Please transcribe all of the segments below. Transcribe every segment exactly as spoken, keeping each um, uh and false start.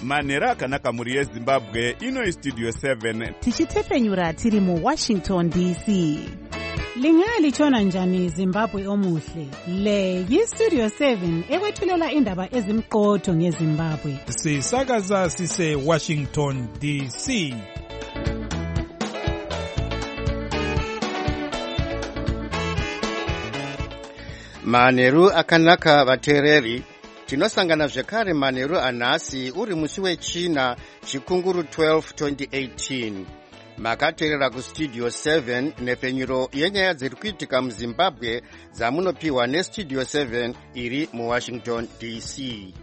manhero akanaka mhuri yezimbabwe. Ino istudio seven tichitefenyura tiri muwashington D C. Lingalitshona njani Zimbabwe omuhle? Le yistudio seven ekwethulela indaba ezimqotho ngeZimbabwe. Sisakaza sise Washington D C. Manheru akanaka vateereri. Tinosangana zvekare manheru anhasi uri musi wechina chikunguru twelve twenty eighteen. Makateerera kustudio seven nepfenyuro yenyaya dziri kuitika muZimbabwe dzamunopiwa nestudio seven iri muWashington D C.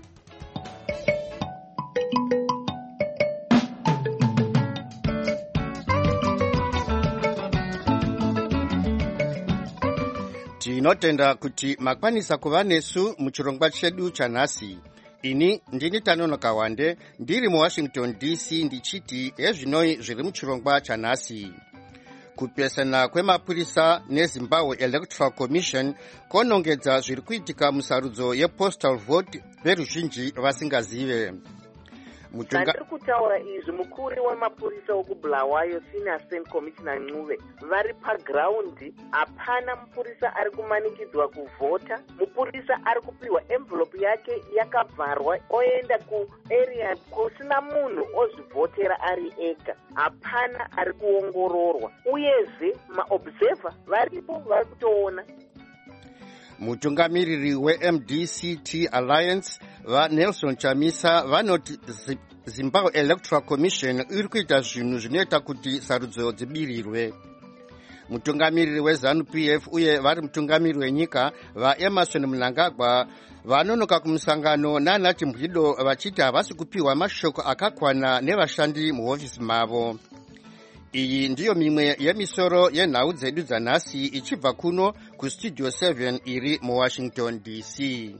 Tinotenda kuti makwanisa kuva nesu muchirongwa chedu chanhasi. Ini ndini Tanonoka Wande ndiri muWashington D C ndichiti ezvinoi zviri muchirongwa chanhasi. Kupesana kwemapurisa neZimbabwe Electoral Commission konongedza zviri kuitika musarudzo yepostal vote veruzhinji vasingazive. Ndiri kutaura izvi mukuru wemapurisa wokubulawayo Senior Assistant Commissioner Ncube vari pagraundi. Hapana mupurisa ari kumanikidzwa kuvhota. Mupurisa ari kupiwa envelope yake yakavharwa oenda kuarea kusina munhu ozvivhotera ari ega. Hapana ari kuongororwa. Uyezve maobserver varipo vari kutoona. Mutungamiriri we-M D C T Alliance vaNelson Chamisa vanoti Zimbabwe Electoral Commission iri kuita zvinhu zvinoita kuti sarudzo dzibirirwe. Mutungamiriri weZANU-P F uye vari mutungamiriri wenyika vaEmerson Mnangagwa vanonoka kumusangano naNati Mhwido vachiti havasi kupiwa mashoko akakwana nevashandi muhofisi mavo. Iyi ndiyo mimwe yemisoro yenhau dzedu dzanhasi ichibva kuno kustudio seven iri muWashington D C.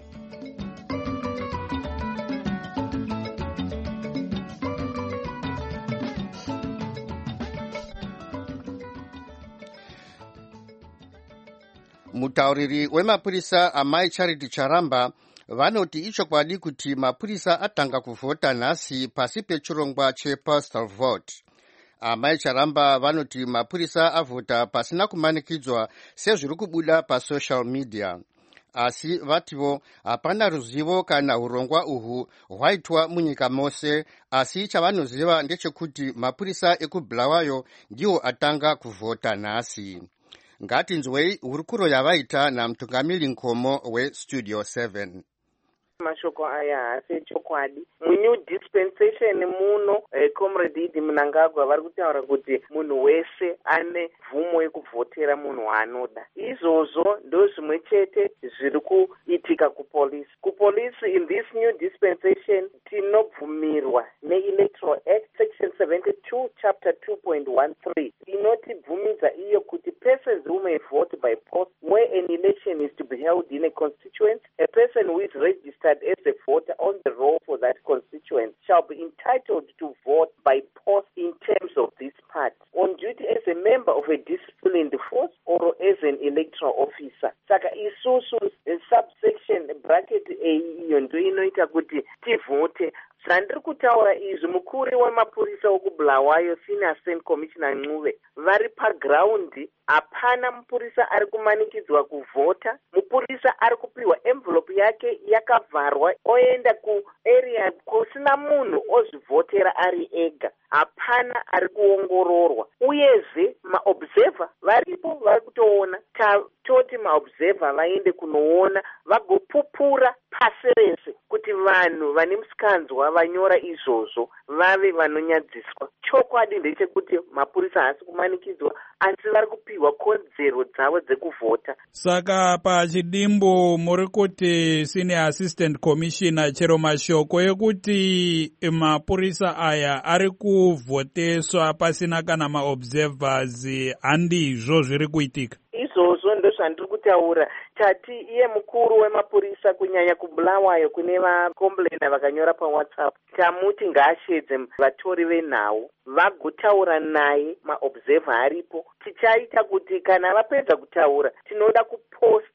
Mutauriri wemapurisa Amai Charity Charamba vanoti ichokwadi kuti mapurisa atanga kuvhota nhasi pasi pechirongwa chepostal vote. Amai Charamba vanoti mapurisa avhota pasina kumanikidzwa sezviri kubuda pasocial media. Asi vativo hapana ruzivo kana urongwa uhu hwaitwa munyika mose, asi chavanoziva ndechekuti mapurisa ekubulawayo ndiwo atanga kuvhota nhasi. Ngatinzwei hurukuro yavaita namutungamiri Nkomo westudio seven. Mashoko aya haasi chokwadi. Munew dispensation muno eh, comrade Idi Mnangagwa vari kutaura kuti munhu wese ane mvumo yekuvhotera munhu waanoda. Izvozvo ndo zvimwe chete zviri kuitika kupolisi. Kupolisi in this new dispensation tinobvumirwa neElectoral Act section seventy-two chapter two point one three inotibvumidza iyo kuti persons who may vote by post where an election is to be held in a constituency, a person who is registered as a voter on the roll for that constituency shall be entitled to vote by post in terms of this part, on duty as a member of a disciplined force or as an electoral officer. Saka isusu subsection bracket A iyo ndo inoita kuti tivote. Zvandiri kutaura izvi mukuru wemapurisa wokubulawayo Senior Assistant Commissioner Ncube vari pagraundi. Hapana mupurisa ari kumanikidzwa kuvhota. Mupurisa ari kupiwa envelope yake yakavharwa oenda kuarea kusina munhu ozvivhotera ari ega. Hapana ari kuongororwa. Uyezve maobserver varipo vari kutoona. Toti maobserver vaende kunoona vagopupura pasi rese kuti vanhu vane musikanzwa vanyora izvozvo vave vanonyadziswa. Chokwadi ndechekuti mapurisa haasi kumanikidzwa asi vari kupiwa kodzero dzavo dzekuvhota. Saka pachidimbu muri kuti Senior Assistant Commissioner chero mashoko ekuti mapurisa aya ari kuvhoteswa pasina kana maobservers handizvo zviri kuitika. Izvozvo ndo zvandiri kutaura. Tati iye mukuru wemapurisa kunyanya kubulawayo kune vakomplaina vakanyora paWhatsApp tamuti ngaashedze vatori venhau vagotaura naye maobserver aripo. Tichaita kuti kana vapedza kutaura tinoda kuposta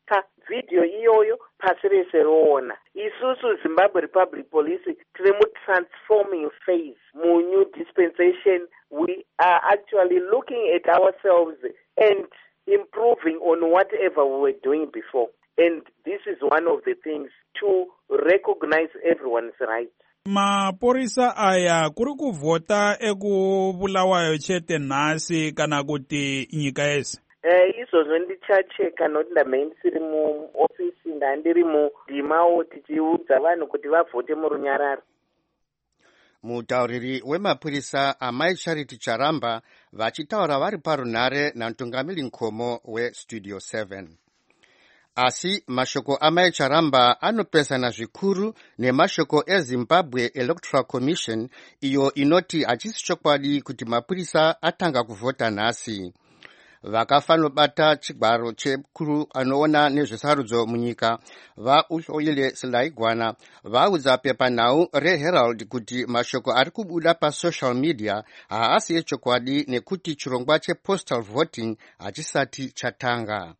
vhidhiyo iyoyo pasi rese roona. Isusu Zimbabwe Republic Police tiri mu-transforming phase mu-new dispensation. We are actually looking at ourselves and improving on whatever we were doing before. And this is one of the things to recognize everyone's rights. Mapurisa aya kuri kuvhota ekubulawayo chete nhasi kana kuti nyika yese? Eh, izvozvo ndichacheka nokuti ndamhe ndisiri muofisi, ndandiri mudhimawo tichiudza vanhu kuti vavhote murunyararo. Mutauriri wemapurisa Amai Charity Charamba vachitaura vari parunhare namutungamiri Nkomo weStudio seven. Asi mashoko Amai Charamba anopesana zvikuru nemashoko eZimbabwe Electoral Commission iyo inoti hachisi chokwadi kuti mapurisa atanga kuvhota nhasi. Vakafanobata chigwaro chekuru anoona nezvesarudzo munyika vaUhloile Silaigwana vaudza pepanhau reHerald kuti mashoko ari kubuda pasocial media haasi echokwadi nekuti chirongwa chepostal voting hachisati chatanga.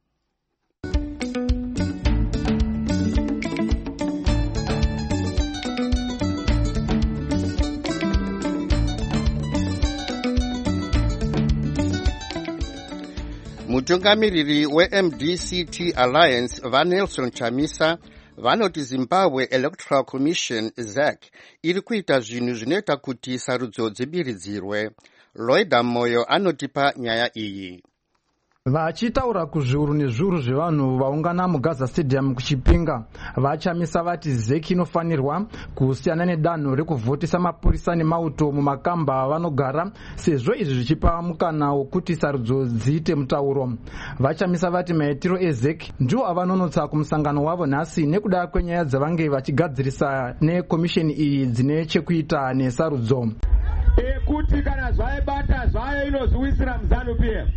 Mutungamiriri we-M D C T Alliance vaNelson Chamisa vanoti Zimbabwe Electoral Commission Z E C iri kuita zvinhu zvinoita kuti sarudzo dzibiridzirwe. Loida Moyo anotipa nyaya iyi. Vachitaura kuzviuru nezviuru zvevanhu vaungana muGaza Stadium kuchipinga, vachamisa vati Z E C inofanirwa kusiyana nedanho rekuvhotesa mapurisa nemauto mumakamba vanogara, sezvo izvi zvichipa mukana wokuti sarudzo dziite mutauro. Vachamisa vati maitiro eZ E C ndiwo avanonotsa kumusangano wavo nhasi nekuda kwenyaya dzavange vachigadzirisa nekomisheni iyi dzine chekuita nesarudzo. Ekuti kana zvaibata zvayo inozviwisira muZANU-P F.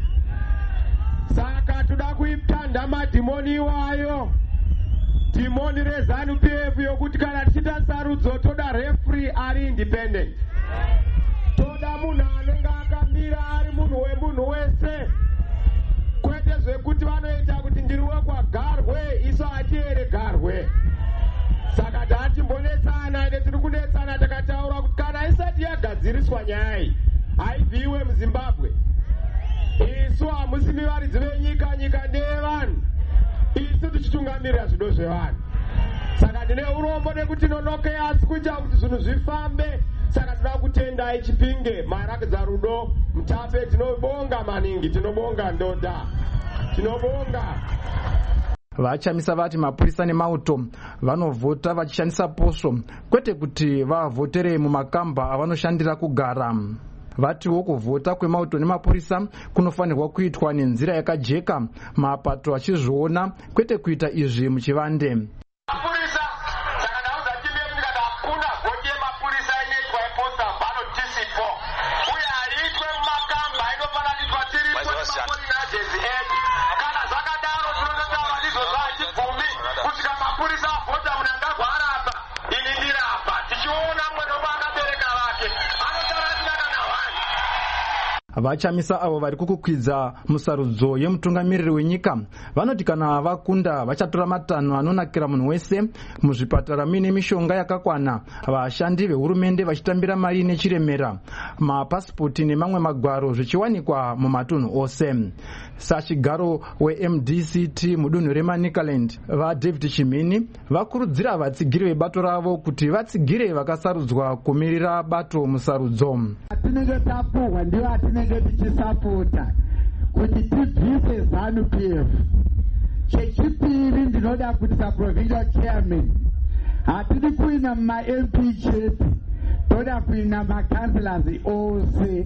Saka toda kuiptanda madhimoni iwayo, dhimoni reZANU-P F yokuti kana tichita sarudzo toda referee ari independent. Toda munhu anenge akamira ari munhu wemunhu wese, kwete zvekuti vanoita kuti ndiri wekwaGarwe isu hatiere Garwe. Saka tatimbonetsana ende tiri kunetsana takataura kuti kana isati yagadziriswa nyaya iyi haibviwe muZimbabwe. Isu hamusimi varidzi venyika, nyika ndeyevanhu. Isu tichitungamirira zvido zvevanhu. Saka ndine urombo nekuti nonoke asi kuita kuti zvinhu zvifambe. Saka tinoda kutendai Chipinge marakidza rudo Mutape. Tinobonga maningi, tinobonga ndoda, tinobonga. Vachamisa vati mapurisa nemauto vanovhota vachishandisa posvo, kwete kuti vavhotere mumakamba avanoshandira kugara. Vatiwo kuvhota kwemauto nemapurisa kunofanirwa kuitwa nenzira yakajeka, mapato achizviona, kwete kuita izvi muchivande. Mapurisa saka ndauza timu yedu tikati hakuna vhoti yemapurisa inoitwa yepostal ballot tisipo, uye haiitwe mumakamba, inofana kuitwa tiripo nemapolisi agency edu. Kana zvakadaro tinototaura ndizvozvo hachibvumi kuti kana mapurisa avhota munhu angagwara apa, ini ndiri apa, tichiona mwenomwe akabereka vake anotaura kana hwani. Vachamisa avo vari kukukwidza musarudzo yemutungamiriri wenyika vanoti kana vakunda vachatora matanho anonakira munhu wese, muzvipatara mine mishonga yakakwana, vashandi vehurumende vachitambira mari nechiremera, mapasipoti nemamwe magwaro zvichiwanikwa mumatunhu ose. Sachigaro weM D C T mudunhu reManicaland vaDavid Chimini vakurudzira vatsigiri vebato ravo kuti vatsigire vakasarudzwa kumirira bato musarudzo. Tinenge tapuhwa ndivo atinenge tichisapota kuti tibvise ZANU-P F. Chechipiri ndinoda kuti saprovincial chairman hatidi kuina muma-M P chete, toda kuina makanselors ose.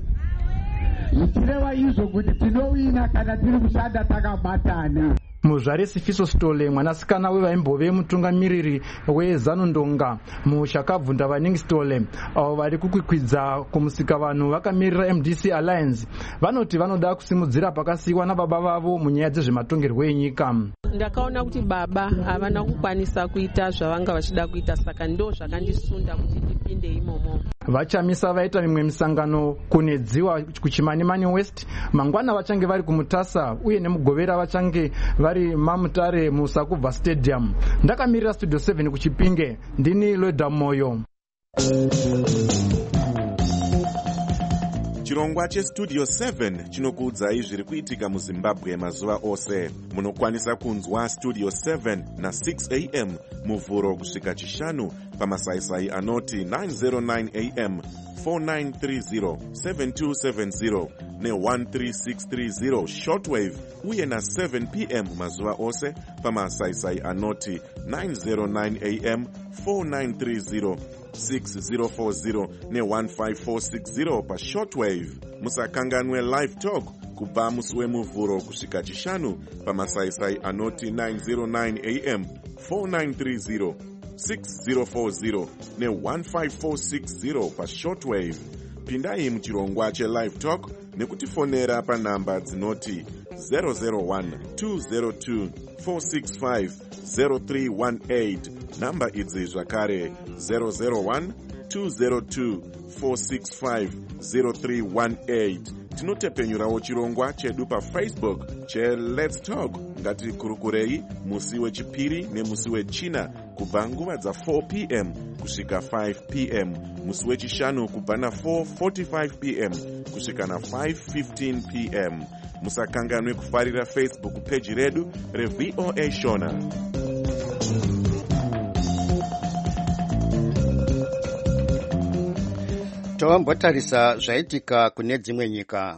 Zvichireva izvo kuti tinowina kana tiri kushanda takabatana. Muzvare Sifiso Stole mwanasikana wevaimbove mutungamiriri weZANU Ndonga muchakabvunda vaningi Stole avo vari kukwikwidza kumusika vanhu vakamirira M D C Alliance vanoti vanoda kusimudzira pakasiyiwa nababa vavo munyaya dzezvematongerwo enyika. Ndakaona kuti baba havana kukwanisa kuita zvavanga vachida kuita, saka ndo zvakandisunda kuti vapinde imomo. Vachamisa vaita mimwe misangano kunedziwa kuchimanimani west. Mangwana vachange vari kumutasa uye nemugovera vachange vari mamutare musakubva stadium. Ndakamirira studio seven kuchipinge. Ndini Loda Moyo. Chirongwa chestudio seven chinokuudzai zviri kuitika muZimbabwe mazuva ose. Munokwanisa kunzwa studio seven na six a m muvhuro kusvika chishanu pamasaisai anoti nine oh nine a m, four nine three zero, seven two seven zero ne one three six three zero shortwave uye na seven p m mazuva ose pamasaisai anoti nine oh nine a m, four nine three zero, six zero four zero ne one five four six zero pa shortwave. Musakanganwe live talk kubva musi wemuvhuro kusvika chishanu pamasaisai anoti nine oh nine a m, four nine three zero, six zero four zero ne one five four six zero pa shortwave. Pindai muchirongwa chelive talk nekutifonera panhamba dzinoti zero zero one two zero two four six five zero three one eight. Namba idzi zvakare zero zero one two zero two four six five zero three one eight. Tinotepenyurawo chirongwa chedu paFacebook che Let's Talk. Ngati kurukurei musi wechipiri nemusi wechina kubva nguva dza four p m kusvika five p m, musi wechishanu kubva na four forty-five p m kusvika na five fifteen p m. Musakanganwe kufarira Facebook page redu reV O A Shona. Tombotarisa zvaitika kune dzimwe nyika.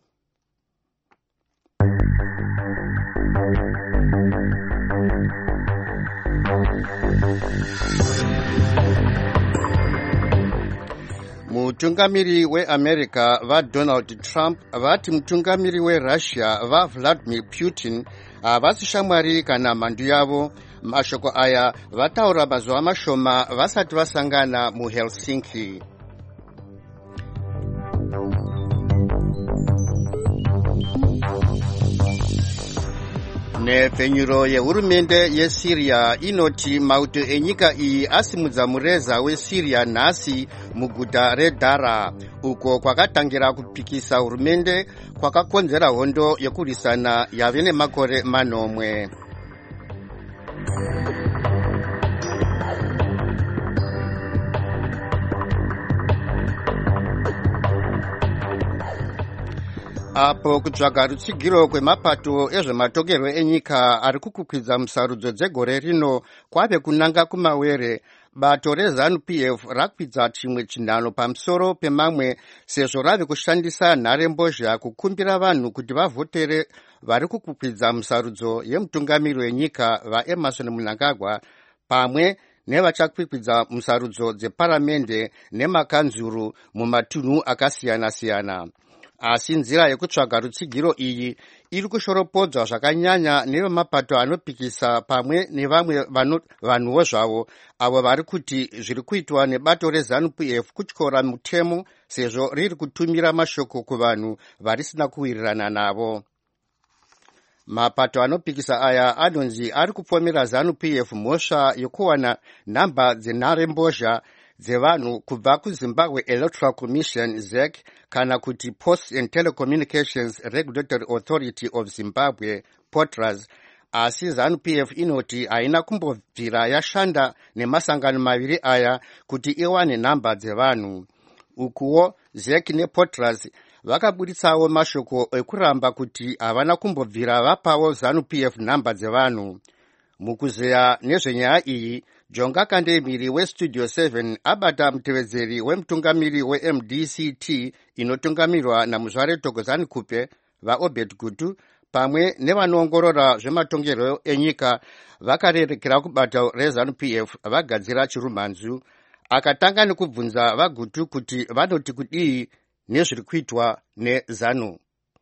Mutungamiri weAmerica vaDonald Trump vati mutungamiri weRussia vaVladimir Putin havasi shamwari kana mhandu yavo. Mashoko aya vataura mazuva mashoma vasati vasangana muHelsinki. Nepfenyuro yehurumende yeSyria inoti mauto enyika iyi asimudza mureza weSyria nhasi muguta reDara, uko kwakatangira kupikisa hurumende kwakakonzera hondo yekurwisana yave nemakore manomwe. Apo kutsvaga rutsigiro kwemapato ezvematokerwo enyika ari kukukwidza musarudzo dzegore rino kwave kunanga kumawere, bato reZANU-P F rakwidza chimwe chinhano pamusoro pemamwe sezvo rave kushandisa nharembozha kukumbira vanhu kuti vavhotere vari kukukwidza musarudzo yemutungamiri wenyika vaEmerson Mnangagwa pamwe nevachakwikwidza musarudzo dzeparamende nemakanzuru mumatunhu akasiyana-siyana. Asi nzira yekutsvaga rutsigiro iyi iri kushoropodzwa zvakanyanya nevemapato anopikisa pamwe nevamwe vanhuwo zvavo avo vari kuti zviri kuitwa nebato reZANU-P F kutyora mutemo sezvo riri kutumira mashoko kuvanhu varisina kuwirirana navo. Mapato anopikisa aya anonzi ari kupomera ZANU-P F mhosva yokuwana nhamba dzenharembozha dzevanhu kubva kuZimbabwe Electoral Commission Z E C kana kuti Posts and Telecommunications Regulatory Authority of Zimbabwe POTRAZ. Asi ZANU-P F inoti haina kumbobvira yashanda nemasangano maviri aya kuti iwane nhamba dzevanhu. Ukuwo Z E C nePOTRAZ vakabuditsawo mashoko ekuramba kuti havana kumbobvira vapawo ZANU-P F nhamba dzevanhu. Mukuzeya nezvenyaya iyi, Jonga Kandemiri weStudio seven abata mutevedzeri wemutungamiri weM D C T inotungamirwa namuzvare Thokozani Kupe vaObed Gutu pamwe nevanoongorora zvematongerwo enyika vakarerekera kubata reZANU-P F vagadzira chirumhanzu. Akatanga nekubvunza vaGutu kuti vanoti kudii nezviri kuitwa neZANU.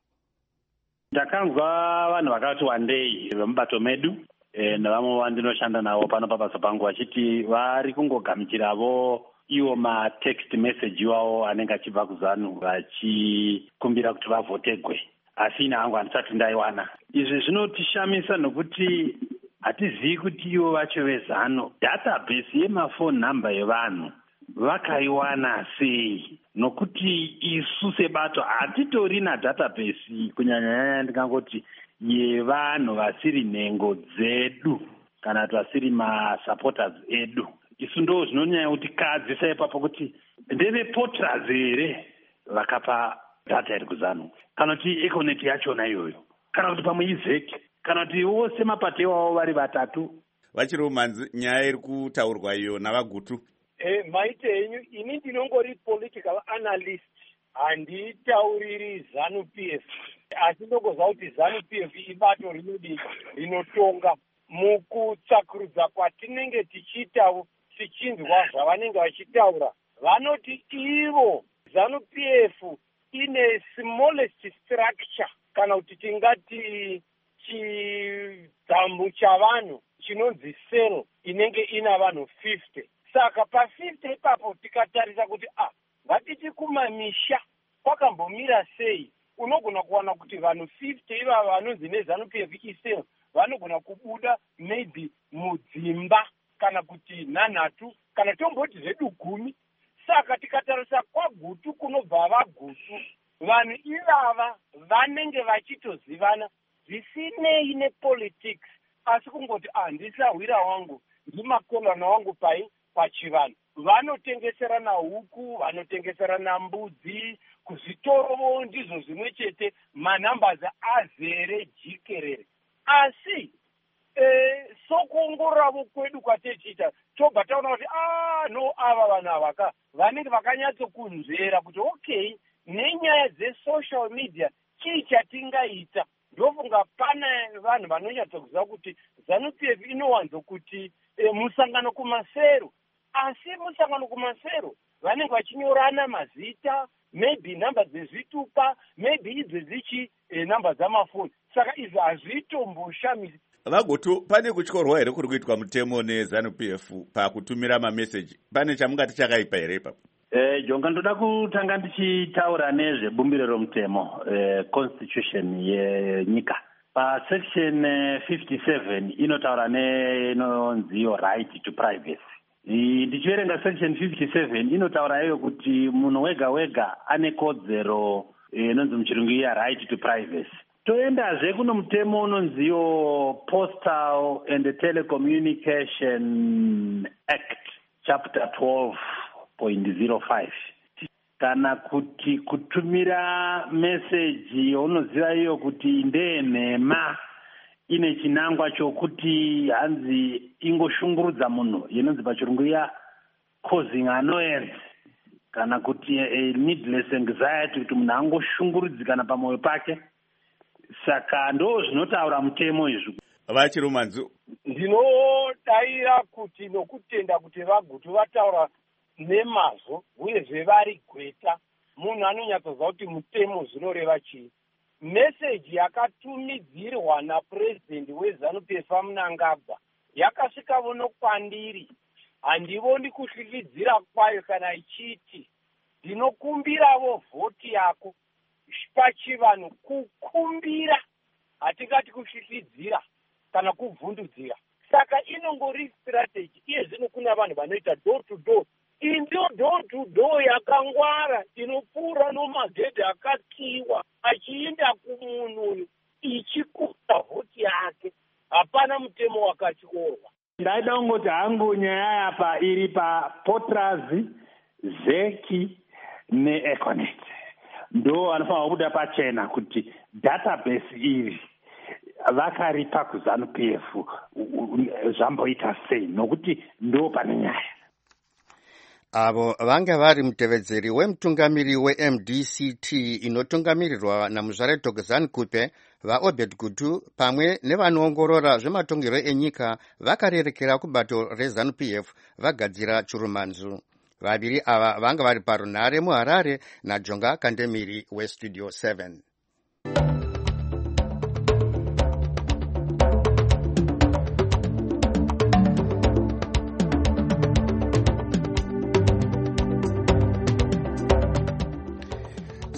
Ndakanzwa vanhu vakati wandei vemubato medu E, navamwe vandinoshanda navo pano pabasa pangu vachiti vari kungogamuchiravo iwo matext message iwawo anenge achibva kuZANU vachikumbira kuti vavhotegwe, asi ina hangu handisati ndaiwana. Izvi zvinotishamisa nokuti hatizivi kuti ivo vacho veZANU database yemafoni nhamba yevanhu vakaiwana sei, nokuti isu sebato hatitori nadatabase kunyanyanyanya ndingangoti yevanhu vasiri nhengo dzedu kana kuti vasiri masupporters edu. Isu ndo zvinonyanya kuti kadzisa ipapo kuti ndeveporters here vakapa data iri kuzanu, kana kuti econet yachona iyoyo, kana kuti pamwe izeki, kana kuti vose mapato iwavo vari vatatu. Vachiri Manzi, nyaya iri kutaurwa iyo navagutu. Eh, maite henyu, ini ndinongori political analyst, handitauriri ZANU P F. Asi ndongoziva kuti ZANU P F ibato rinodi rinotonga mukutsakurudza kwatinenge tichiita tichinzwa zvavanenge vachitaura. Vanoti ivo ZANU P F ine smallest structure, kana kuti tingati chidhambu chavanhu chinonzi cell inenge ina vanhu fifty. Saka pa fifty ipapo tikatarisa kuti ah, ngatiti kumamisha kwakambomira sei, unogona kuwana kuti vanhu fifty ivava vanonzi neZANU P F isel vanogona kubuda maybe mudzimba kana kuti nhanhatu kana tomboti zvedu gumi. Saka tikatarisa kwagutu kunobva vagutu, vanhu ivava vanenge vachitozivana zvisinei nepolitics, asi kungoti ah, ndisahwira wangu ndimakolana wangu pai pachivanhu. Vanotengeserana huku, vanotengeserana mbudzi, kuzvitoro ndizvo zvimwe chete, manhambazi azere jikerere. Asi eh, sokuongororavo kwedu kwatechiita tobva taona kuti ah, no, ava vanhu avaka vanenge vakanyatsokunzvera kuti okay, nenyaya dzesocial media chii chatingaita. Ndofunga pana vanhu vanonyatsokuziva kuti ZANU P F inowanzo kuti e, musangano kumasero, asi musangano kumasero vanenge vachinyorana mazita, maybe namba dzezvitupa, maybe idzi dzichi e, namba dzamafoni. Saka izvi hazvitomboshamisi. Vagutu, pane kutyorwa here kuri kuitwa mutemo neZANU P F pakutumira mameseji? Pane chamungati chakaipa here ipapo? Eh, jonga ndoda kutanga ndichitaura nezvebumbiro romutemo, eh, constitution yenyika. Pa section eh, fifty-seven inotaura nenonziyo right to privacy. Ndichiverenga section fifty-seven inotaura iyo kuti munhu wega wega ane kodzero inonzi eh, muchirungu ya right to privacy. Toendazve kuno mutemo unonziyo Postal and Telecommunication Act chapter twelve point zero five. Kana kuti kutumira meseji unoziva iyo kuti ndenhema ine chinangwa chokuti hanzi ingoshungurudza munhu inonzi pachirungu ya causing annoyance, kana kuti a needless anxiety, kuti munhu angoshungurudzikana pamwoyo pake. Saka ndo zvinotaura mutemo izvi. Vachiri Manzi, ndinodaira kuti nokutenda kuti vagutu vataura nemazvo uye zvevari gweta, munhu anonyatsoziva kuti mutemo zvinoreva chii. Meseji yakatumidzirwa napurezidendi weZANU P F Mnangagwa yakasvika vono kwandiri, handivoni kuhlilidzira kwayo kana ichiti ndinokumbiravo vhoti yako pachivanhu. Kukumbira hatingati kuhlilidzira kana kuvhundudzira. Saka inongori strategy. Iye zvino kuna vanhu vanoita door to door. Indio door to door yakangwara inopfuura nomagedhi akakiwa achienda kumunhu ichikuta vhoti yake. Hapana mutemo wakatyorwa. Ndaida kungoti hangu nyaya yapa iri paPortals, Zeki neEconet ndo vanofanira kubuda pachena kuti database iri vakaripa kuZANU P F zvamboita sei, nokuti ndo pane nyaya. Avo vanga vari mutevedzeri wemutungamiri weM D C T inotungamirirwa namuzvare Thokozani Kupe, vaObed Gutu pamwe nevanoongorora zvematongero enyika vakarerekera kubato reZANU P F vagadzira Chirumanzu. Vaviri ava vanga vari parunhare muHarare naJonga Kandemiri weStudio seven.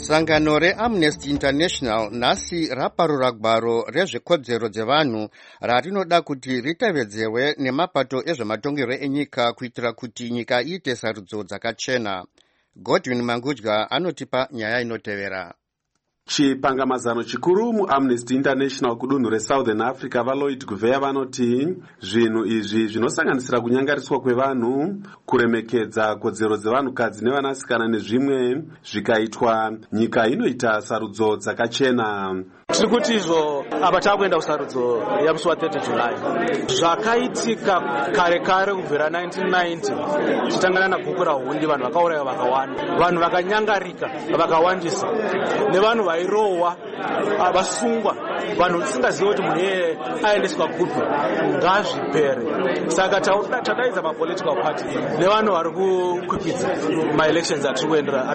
Sangano reAmnesty International nhasi raparura gwaro rezvekodzero dzevanhu rarinoda kuti ritevedzerwe nemapato ezvematongerwo enyika kuitira kuti nyika iite sarudzo dzakachena. Godwin Mangudya anotipa nyaya inotevera. Chipangamazano chikuru muAmnesty International kudunhu reSouthern Africa vaLloyd Gouveia vanoti zvinhu izvi zvinosanganisira kunyangariswa kwevanhu, kuremekedza kodzero dzevanhukadzi nevanasikana nezvimwe zvikaitwa, nyika inoita sarudzo dzakachena. Tiri kuti izvo apa takuenda kusarudzo yamusi wa thirty July zvakaitika kare kare kubvira nineteen ninety tichitangana naguku rahundi, vanhu vakauraya vakawanda, vanhu vakanyangarika vakawandisa, nevanhu vairohwa vasungwa, vanhu tisingazivi kuti munhu iyeye aendeswa kupi. Ngazvipere. Saka tadaidza mapolitical party nevanhu vari kukwikidza maelections atiri kuendera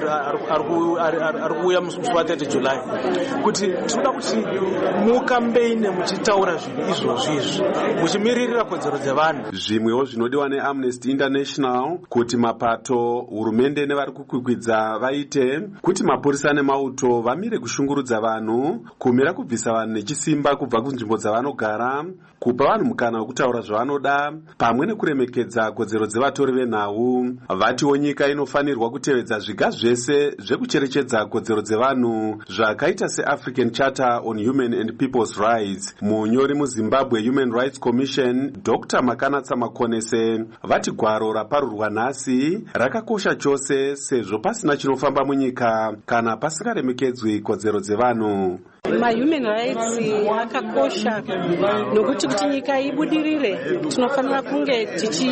ari kuuya musi wa thirty July kuti tinoda kuti mukambeine muchitaura zvinhu izvozvi izvi muchimiririra kodzero dzevanhu. Zvimwewo zvinodiwa neAmnesty International kuti mapato, hurumende nevari kukwikwidza vaite kuti mapurisa nemauto vamire kushungurudza vanhu, kumira kubvisa vanhu nechisimba kubva kunzvimbo dzavanogara, kupa vanhu mukana wekutaura zvavanoda, pamwe nekuremekedza kodzero dzevatori venhau. Vatiwo nyika inofanirwa kutevedza zviga zvese zvekucherechedza kodzero dzevanhu zvakaita seAfrican Charter on Human and People's Rights. Munyori muZimbabwe Human Rights Commission Doctor Makanatsa Makonese vati gwaro raparurwa nhasi rakakosha chose sezvo pasina chinofamba munyika kana pasikaremekedzwi kodzero dzevanhu. Ma-human rights akakosha nokuti kuti nyika ibudirire tinofanira kunge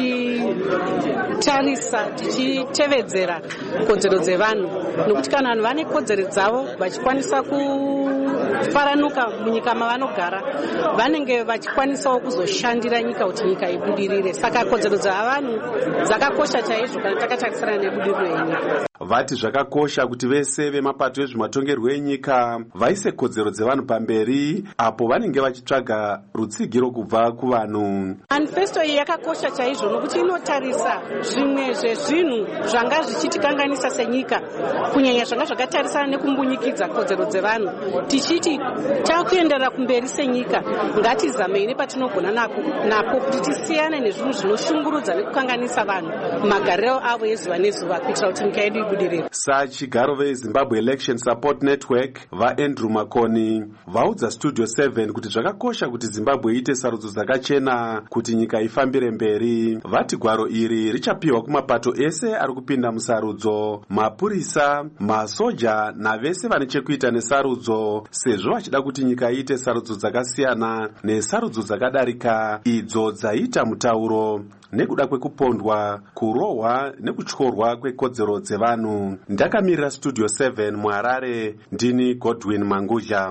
tichitarisa tichitevedzera kodzero dzevanhu, nokuti kana vanhu vane kodzero dzavo vachikwanisa kufaranuka munyika mavanogara vanenge vachikwanisawo kuzoshandira nyika kuti nyika ibudirire. Saka kodzero dzavanhu dzakakosha chaizvo kana takatarisana nebudiriro yenyika. Vati zvakakosha kuti vese vemapato ezvematongerwo enyika vaise kodzero dzevanhu pamberi apo vanenge vachitsvaga rutsigiro kubva kuvanhu. Manifesto iyi yakakosha chaizvo nokuti inotarisa zvimwe zvezvinhu zvanga zvichitikanganisa senyika, kunyanya zvanga zvakatarisana nekumbunyikidza kodzero dzevanhu. Tichiti takuenderera kumberi senyika, ngatizamei nepatinogona napo kuti tisiyane nezvinhu zvinoshungurudza nekukanganisa vanhu magariro avo ezuva nezuva kuitira kuti nyika yedu ibudirire. Sachigaro veZimbabwe Election Support Network vaAndrew Makoni vaudza Studio seven kuti zvakakosha kuti Zimbabwe iite sarudzo dzakachena kuti nyika ifambire mberi. Vati gwaro iri richapiwa kumapato ese ari kupinda musarudzo, mapurisa, masoja navese vane chekuita nesarudzo, sezvo vachida kuti nyika iite sarudzo dzakasiyana nesarudzo dzakadarika idzo dzaita mutauro nekuda kwekupondwa, kurohwa nekutyorwa kwekodzero dzevanhu. Ndakamirira Studio seven muHarare, ndini Godwin Mangudya.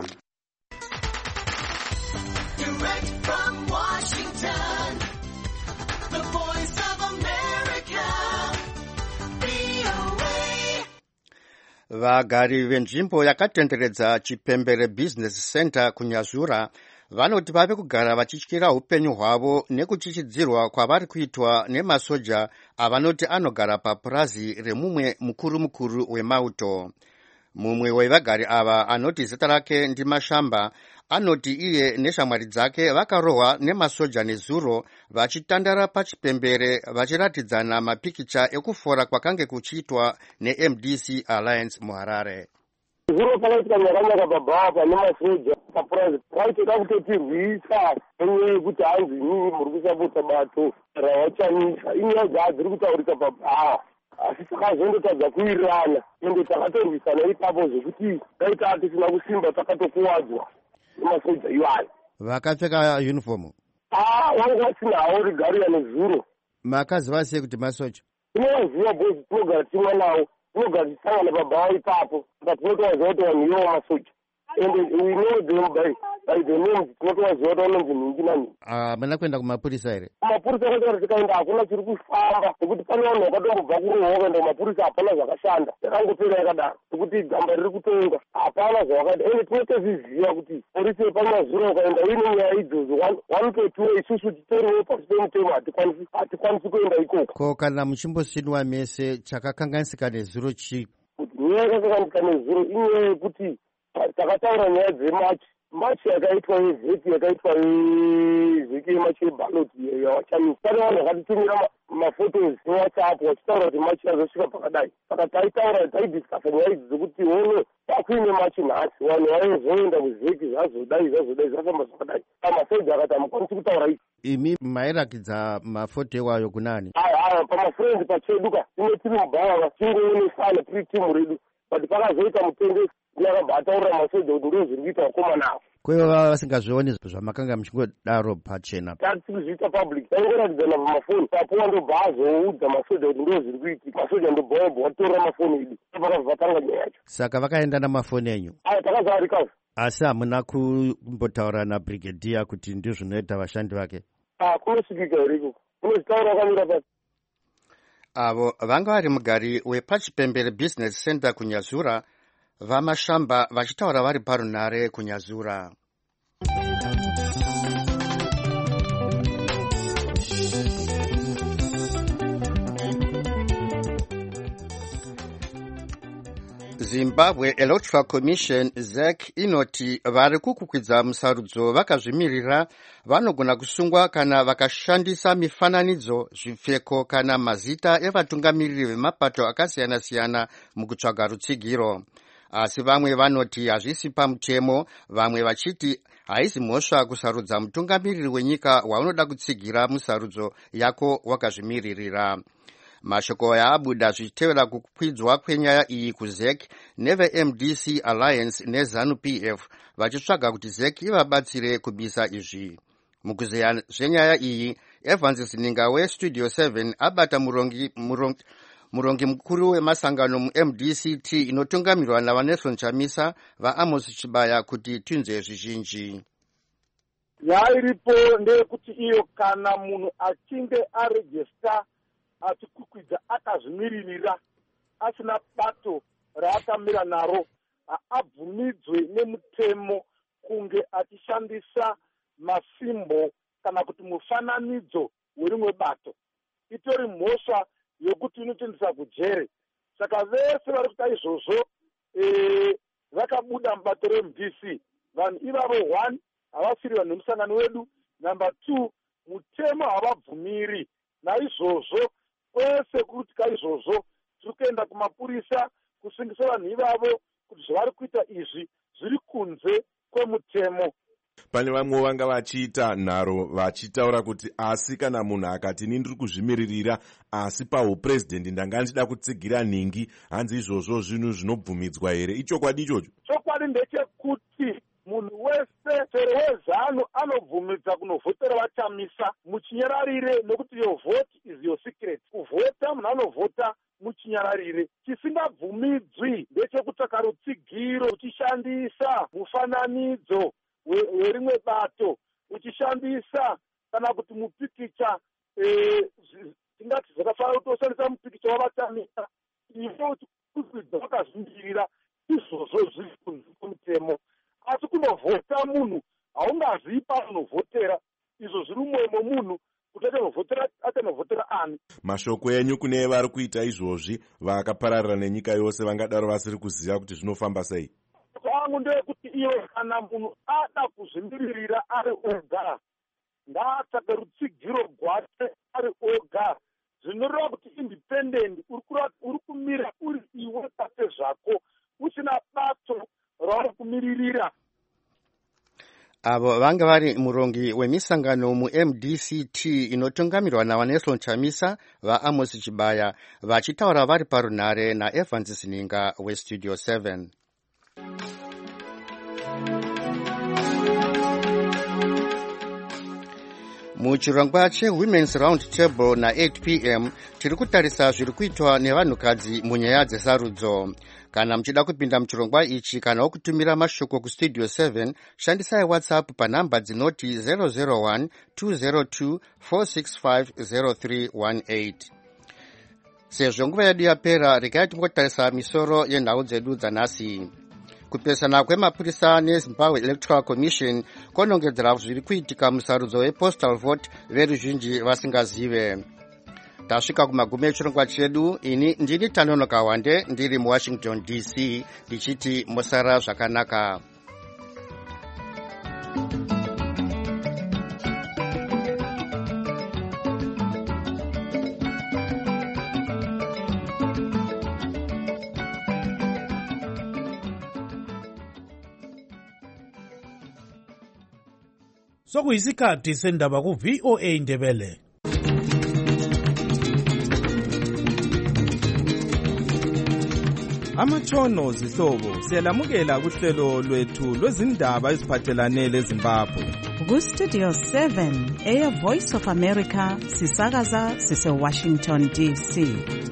Vagari venzvimbo yakatenderedza Chipembere Business Center kunyazura vanoti vave kugara vachityira upenyu hwavo nekuchichidzirwa kwavari kuitwa nemasoja avanoti anogara papurazi remumwe mukuru mukuru wemauto. Mumwe wevagari ava anoti zita rake ndiMashamba anoti iye neshamwari dzake vakarohwa nemasoja nezuro vachitandara pachipembere vachiratidzana mapikicha ekufora kwakange kuchiitwa neM D C Alliance muHarare. Zuro pakaitika nyakanyaka pabhapa nemasoja papurazi vaitoda kutotirwisa nenyaya yekuti hanzi inini muri kusapota bato ravachanisa. Inyaya dzaa dziri kutaurika pabhaa, asi takazondotadza kuwirirana ende takatorwisana ipapo zvekuti taita tisina kusimba takatokuwadzwa nemasoja iwayo. Vakapfeka uniform? Ah, wanga vasinawo rigariya nezuro. Makaziva sei kuti masoja? Tinovaziva bhozi, tinogara timwe nawo, tinogara tisangana pabhawa ipapo, saka tinotovaziva kuti vanhu iwo masoja. Ende we know them by by the names, tinotovaziva kuti vanonzi ningi nani. Ah, mana kuenda kumapurisa here? Kumapurisa kwatari tikaenda hakuna chiri kufamba, nekuti pane vanhu vakatombobva kurohwa kuenda kumapurisa hapana zvakashanda. Yakangopera yakadaro, nekuti gamba riri kutonga, hapana zvavakaita. Ende tinotozviziva kuti polisi yepamazuro ukaenda uine nyaya idzodzo one to two isusu titoriwo pasi pemutemo hatikwanisi kuenda ikoko. Ko kana muchimbosinwa mese chakakanganisika nezuro chii? kuti nyaya yakakanganisika nezuro inyaya yekuti takataura nyaya dzemachi machi yakaitwa yevheki yakaitwa yevheki yemachi yebaloti yawachamisa pane vanhu vakatitumira mafotos ewhatsapp vachitaura kuti machi yazosvika pakadai saka taitaura taidhiskasa nyaya idzi dzekuti ono takuine machi nhasi vanhu vaizoenda kuvheki zvazodai zvazodai zvafamba zvakadai amasoja akati hamukwanisi kutaura izvi. Imi mairakidza mafoto ewayo kunani? aya aya pamafrendi pacheduka ine tiri mubhava tingoonefana tiri timu redu but pakazoita mutengesi yakabva ataurira masoja kuti ndo zviri kuita vakomana avo. Kwevo vava vasingazvioni zvamakanga muchingodaro pachena? tati kuzviita public taingoratidzana pamafoni tapuwa ndobva azoudza masoja kuti ndo zviri kuitika masoja ndobva wabva watorera mafoni edu pakabva tanga nyaya yacho. Saka vakaenda namafoni enyu? aya takazarikazi. Asi hamuna kumbotaura nabrigadier kuti ndizvo zvinoita vashandi vake? ah kunosvikika iriko kunozitaura wakamira pasi. Avo vanga vari mugari wepachipembere business center kunyazura vamashamba vachitaura vari parunare kunyazura. Zimbabwe Electoral Commission Z E C inoti vari kukukwidza musarudzo vakazvimirira vanogona kusungwa kana vakashandisa mifananidzo, zvipfeko kana mazita evatungamiriri vemapato akasiyana-siyana mukutsvaga rutsigiro. Asi vamwe vanoti hazvisi pamutemo, vamwe vachiti haisi mhosva kusarudza mutungamiriri wenyika waunoda kutsigira musarudzo yako wakazvimiririra. Mashoko aya abuda zvichitevera kukwidzwa kwenyaya iyi kuZ E C neve-M D C Alliance neZANU P F vachitsvaga kuti Z E C ivabatsire kubisa izvi. Mukuzeya zvenyaya iyi, Evans Zininga weStudio seven abata murongi, murongi, murongi mukuru wemasangano mu-M D C T inotungamirwa navaNelson Chamisa vaAmos Chibaya kuti tinzwe zvizhinji. Nyaya iripo ndeyekuti iyo kana munhu achinge arejista achikukwidza akazvimiririra asina bato raakamira naro abvumidzwe nemutemo kunge achishandisa masimbo kana kuti mufananidzo werimwe bato. Itori mhosva yokuti inotendesa kujere. Saka vese vari kuita izvozvo vakabuda mubato re-M D C. Vanhu ivavo one havasiri vanhu vemusangano wedu. Number two, mutemo havabvumiri. Naizvozvo kwese kuitika izvozvo tiri kuenda kumapurisa kusingisa vanhu ivavo kuti zvavari kuita izvi zviri kunze kwemutemo. Pane vamwe vanga vachiita nharo vachitaura kuti asi kana munhu akati ini ndiri kuzvimiririra asi paupurezidendi ndanga ndida kutsigira nhingi, hanzi izvozvo zvinhu zvinobvumidzwa here? Ichokwadi ichocho? Chokwadi ndechekuti munhu wese chero weZANU anobvumidza kunovhotera vachamisa muchinyararire, nokuti your vote is your secret. Kuvhota munhu anovhota muchinyararire. Chisingabvumidzwi ndechekutsvaka rutsigiro uchishandisa mufananidzo werimwe bato, uchishandisa kana kuti mupikicha tingati zvakafanira kuti ushandisa mupikicha wavachamisa. Ivo kukwidza vakazvimirira izvozvo zviri kunze kwemutemo. Asi kunovhota munhu haungazivi paunovhotera, izvo zviri mumwoyo momunhu kuti achanovhotera achanovhotera ani. Mashoko enyu kune vari kuita izvozvi vakapararira nenyika yose vangadaro vasiri kuziva kuti zvinofamba sei? Kwangu ndeyekuti iwe kana munhu ada kuzvimiririra ari oga ngaatsvake rutsigiro rwake ari oga. Zvinoreva kuti independent uri kumira uri iwe pate zvako usina bato rauri kumiririra. Avo vanga vari murongi wemisangano mu-M D C T inotungamirwa navaNelson Chamisa vaAmos Chibaya vachitaura vari parunare naEvans Zininga weStudio seven. Muchirongwa cheWomen's Round Table na eight p m tiri kutarisa zviri kuitwa nevanhukadzi munyaya dzesarudzo. Kana muchida kupinda muchirongwa ichi kana wokutumira mashoko kuStudio seven, shandisai WhatsApp panhamba dzinoti zero zero one two zero two four six five zero three one eight. Sezvo nguva yedu yapera, regai tingotarisa misoro yenhau dzedu dzanhasi. Kupesana kwemapurisa neZimbabwe Electoral Commission konongedzera zviri kuitika musarudzo wepostal vote veruzhinji vasingazive. tasvika kumagumi echirongwa chedu. Ini ndini Tanono Kawande ndiri muWashington D C ndichiti musara zvakanaka. Sokuyisikhathi sendaba ku V O A Ndebele. Amatshono zihlobo siyalamukela kuhlelo lwethu lwezindaba eziphathelane leZimbabwe. Ku Studio seven eya Voice of America sisakaza sise Washington D C.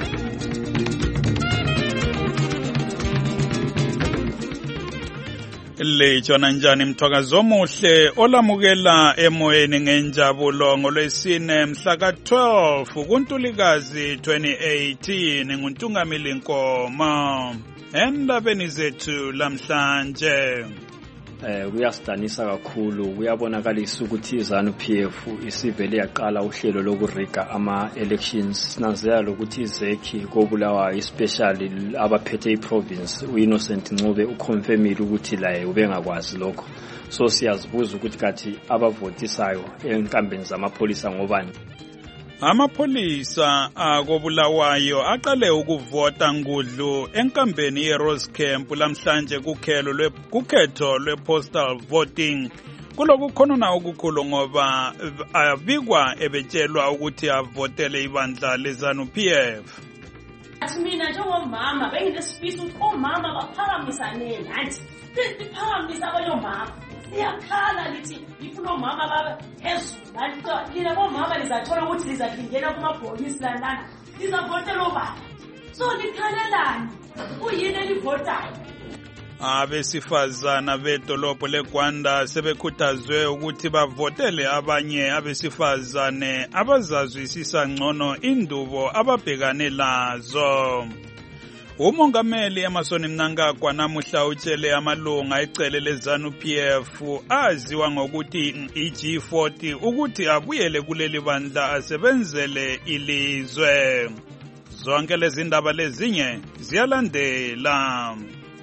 Lejona njani mthwakazi omuhle olamukela emoyeni ngenjabulo ngolwesine mhla ka twelve kuNtulikazi twenty eighteen nguNtungamili Nkoma. Endabeni zethu lamhlanje eh kuyasidanisa kakhulu, kuyabonakalisa ukuthi iZANU-P F isivele yaqala uhlelo lokuriga ama elections. Sinanzela ukuthi iZeki koBulawayo especially abaphethe iprovince uInnocent Ncube uconfirmile ukuthi la ubengakwazi lokho. So siyazibuza ukuthi kathi abavotisayo enkambeni zamapolisa ngobani. Amapholisa akoBulawayo aqale ukuvota ngudlu enkambeni yeRose Camp lamhlanje kukhelo lwekukhetho lwepostal voting. Kuloku khona okukhulu ngoba abikwa ebetshelwa ukuthi avotele ibandla leZANU-P F. Mina njengomama benginesifisa ukuthi omama baphakamisane nathi. Siphakamisa abanyomama. Siyakhala lithi ifuna omama baba ezulu. Lina bomama lizathola ukuthi lizadingena kumabhokisi lana. Lizavotela obani. So likhalelani. Uyini elivotayo? Abesifazana bedolobho leGwanda sebekhuthazwe ukuthi bavotele abanye abesifazane abazazwisisa ngcono indubo ababhekane lazo. Umongameli Emmerson Mnangagwa namuhla utshele amalunga ecele leZANU-P F aziwa ngokuthi i G forty ukuthi abuyele kuleli bandla asebenzele ilizwe. Zonke lezi ndaba lezinye ziyalandela.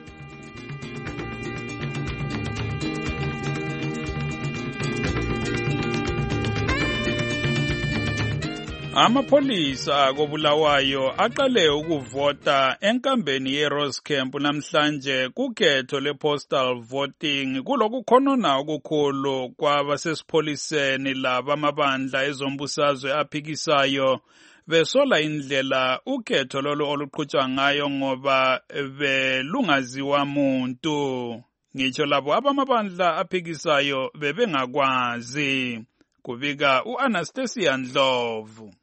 Amapholisa akoBulawayo aqale ukuvota enkambeni yeRose Camp namhlanje kukhetho lepostal voting. Kuloku khonona okukhulu kwabasesipholiseni laba amabandla ezombusazwe aphikisayo besola indlela ukhetho lolo oluqhutshwa ngayo ngoba belungaziwa muntu. Ngitsho labo abamabandla aphikisayo bebengakwazi. Kubika uAnastasia Ndlovu.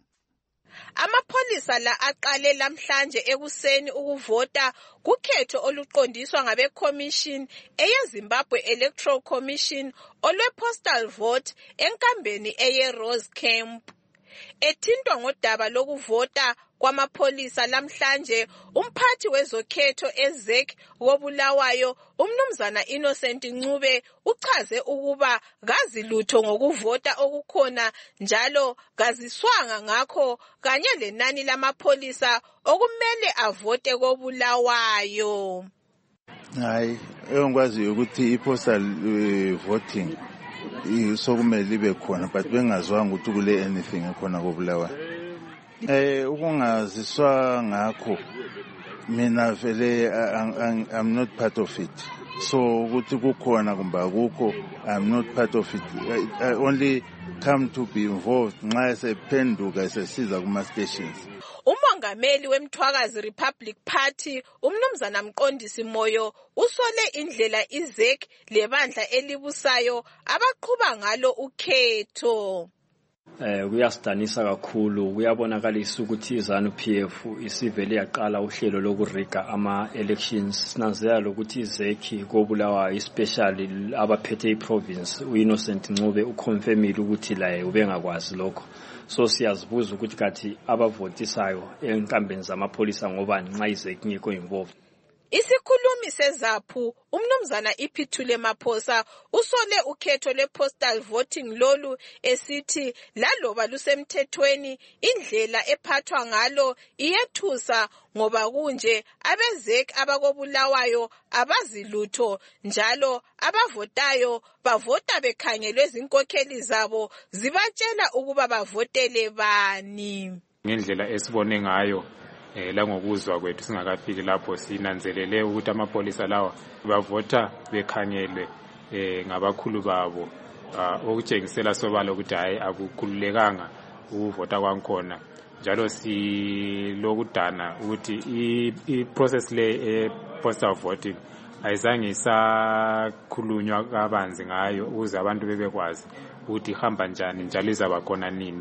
Amapholisa la aqale lamhlanje ekuseni ukuvota kukhetho oluqondiswa ngabe Commission eyeZimbabwe Electoral Commission olwepostal vote enkambeni eyeRose Camp. Ethintwa ngodaba lokuvota kwamapholisa lamhlanje, umphathi wezokhetho eZeki koBulawayo umnumzana Innocent Ncube uchaze ukuba gazi lutho ngokuvota okukhona njalo gaziswanga ngakho kanye lenani lamapholisa okumele avote koBulawayo. Hayi, engikwazi ukuthi ipostal uh, voting sokumele libe khona but bengazwanga ukuthi kule anything ekhona koBulawayo. Eh ukungaziswa ngakho mina vele I'm not part of it. So ukuthi kukhona kumbe akukho I'm not part of it. I, I only come to be involved nxa sephenduka sesiza kuma stations. Umongameli wemthwakazi Republic Party umnumzana Mqondisi Moyo usole indlela iZeki lebandla elibusayo abaqhuba ngalo ukhetho. Eh kuyasidanisa kakhulu, kuyabonakalisa ukuthi iZANU-P F isivele yaqala uhlelo lokuriga ama elections. Sinanzela ukuthi iZeki koBulawayo especially abaphethe iprovince uInnocent Ncube uconfirmile ukuthi la ubengakwazi lokho. So siyazibuza ukuthi kathi abavotisayo enkambeni zamapolisa ngobani nxa iZeki ngikho involved. Isikhulumi seZAPU umnumzana Iphithule Maphosa usole ukhetho lwe-postal voting lolu esithi laloba lusemthethweni indlela ephathwa ngalo iyethusa ngoba kunje abezek abakobulawayo abazilutho njalo abavotayo bavota bekhangelwe izinkokheli zabo zibatshela ukuba bavotele bani. Ngendlela esibone ngayo Eh, la ngokuzwa kwethu singakafiki lapho sinanzelele ukuthi amapolisa lawa bavota bekhangelwe eh, ngabakhulu babo uh, okutshengisela sobala ukuthi hayi akukhululekanga ukuvota kwankhona njalo silokudana ukuthi i-process le e-postal voting ayizange isakhulunywa kabanzi ngayo ukuze abantu bebekwazi ukuthi ihamba njani njalo izaba khona nini.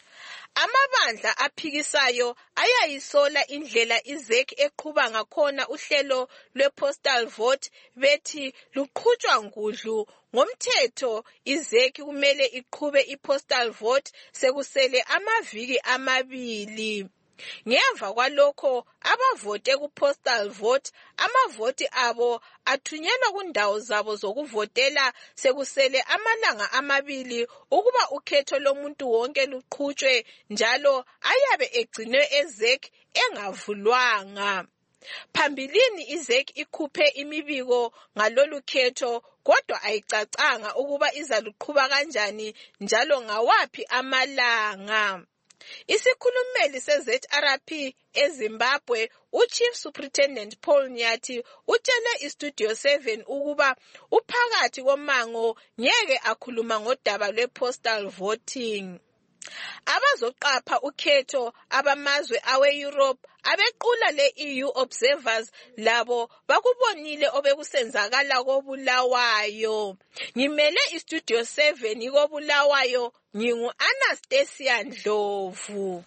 Amabandla aphikisayo ayayisola indlela iZEC eqhuba ngakhona uhlelo lwe-postal vote bethi luqhutshwa ngudlu. Ngomthetho iZEC kumele iqhube i-postal vote sekusele amaviki amabili. Ngemva kwalokho abavote ku-postal vote amavoti abo athunyelwa kundawo zabo zokuvotela sekusele amalanga amabili ukuba ukhetho lomuntu wonke luqhutshwe njalo ayabe egcinwe eZEC engavulwanga. Phambilini iZEC ikhuphe imibiko ngalolu khetho kodwa ayicacanga ukuba izaluqhuba kanjani njalo ngawaphi amalanga. Isikhulumeli se-Z R P eZimbabwe uChief Superintendent Paul Nyathi utshele iStudio seven ukuba uphakathi komango ngeke akhuluma ngodaba lwe-postal voting. Abazoqapha ukhetho abamazwe awe-Europe abequla le-E U observers labo bakubonile obekusenzakala kobulawayo. Ngimele iStudio seven ikobulawayo ngingu Anastasia Ndlovu.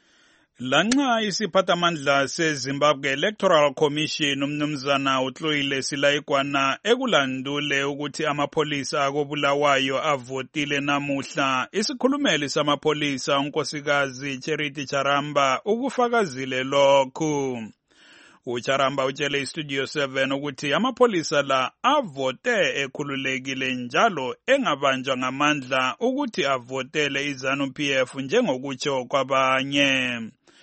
Lanxa isiphathamandla seZimbabwe Electoral Commission umnumzana uTloile Silaikwana ekulandule ukuthi amapolisa akobulawayo avotile namuhla, isikhulumeli samapolisa unkosikazi Charity Charamba ukufakazile lokhu. uCharamba utshele iStudio seven ukuthi amapolisa la avote ekhululekile njalo engabanjwa ngamandla ukuthi avotele iZANU P F njengokutsho kwabanye.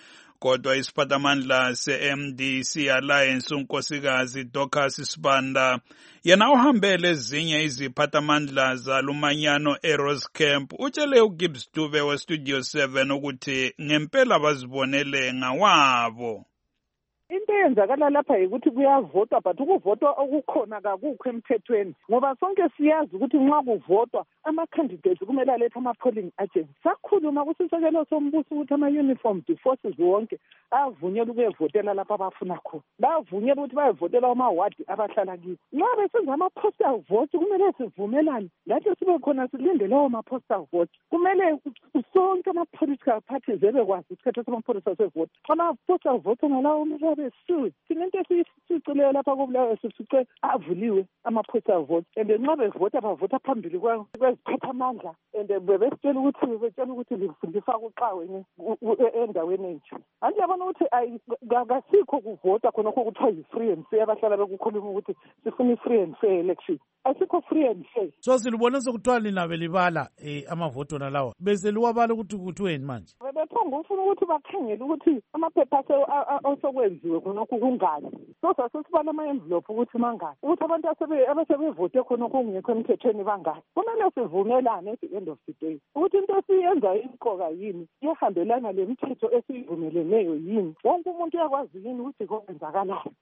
Kodwa isiphathamandla se-M D C Alliance unkosikazi Dorcas Sibanda yena uhambele ezinye iziphathamandla zalumanyano eRose Camp utshele uGibbs Dube weStudio seven ukuthi ngempela bazibonele ngawabo. Into eyenzakala lapha yikuthi kuyavotwa but ukuvotwa okukhona kakukho emthethweni ngoba sonke siyazi ukuthi nxa kuvotwa ama-candidates kumele alethe ama-polling agents. Sakhuluma kusisekelo sombuso ukuthi ama-uniformed forces wonke avunyelwa ukuyevotela lapha abafuna khona, bavunyelwa ukuthi bayevotela amawadi abahlala kiwo. Nxa besenza ama-postal vote kumele sivumelane lathi sibe khona silinde lawo ma-postal vote. Kumele sonke ama-political parties ebekwazi isikhathi sama-postal vote. Ama-postal vote ngalawo kumele besuwe. Sinento esiyiceleyo lapha kobulawayo sifice avuliwe ama-postal vote and nxa bevota bavota phambili kweziphathamandla and bebesitshela ukuthi betshela ukuthi lifaka uxawe endaweni enje. Anje yabona ukuthi akasikho kuvota khonokho kuthiwa yi-free and fair, abahlala bekukhuluma ukuthi sifuna i-free and fair election. Asikho free and fair. So silubona sokuthiwa lina belibala eh, amavoto nalawa bese liwabala ukuthi kuthiweni manje? Bethomba ufuna ukuthi bakhangele ukuthi amaphepha asokwenziwe khonokho kungani. So sasesibala ama-envelope ukuthi mangani, ukuthi abantu abasebevote khonokho kungekho emthethweni bangani. Kumele sivumelane at the end of the day ukuthi into esiyenza imqoka yini, iyahambelana le mithetho esiyivumeleneyo yini, wonke umuntu uyakwazi yini ukuthi kwenzakalayo.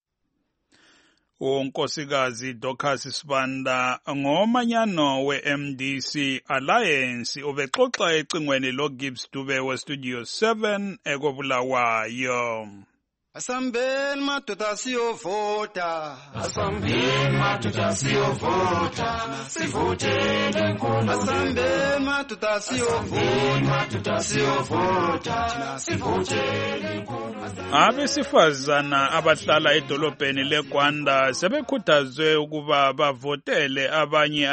unkosikazi Dorcas Sibanda ngomanyano we-M D C Alliance ubexoxa ecingweni loGibbs Dube weStudio seven ekobulawayo. Asambeni madoda siyovota, asambeni madoda siyovota, sivotele inkulu. Asambeni madoda siyovota, madoda siyovota, sivotele inkulu. Abesifazana abahlala edolobheni leGwanda sebekhuthazwe ukuba bavotele abanye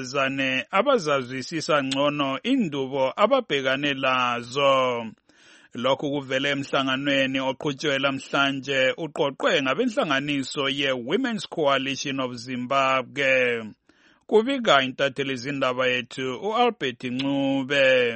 abesifazane abazazwisisa ngcono indubo ababhekane lazo. Lokhu kuvele emhlanganweni oqhutshwe namhlanje uqoqwe ngabenhlanganiso ye-Women's Coalition of Zimbabwe. Kubika intatheli zindaba yethu u-Albert Ncube.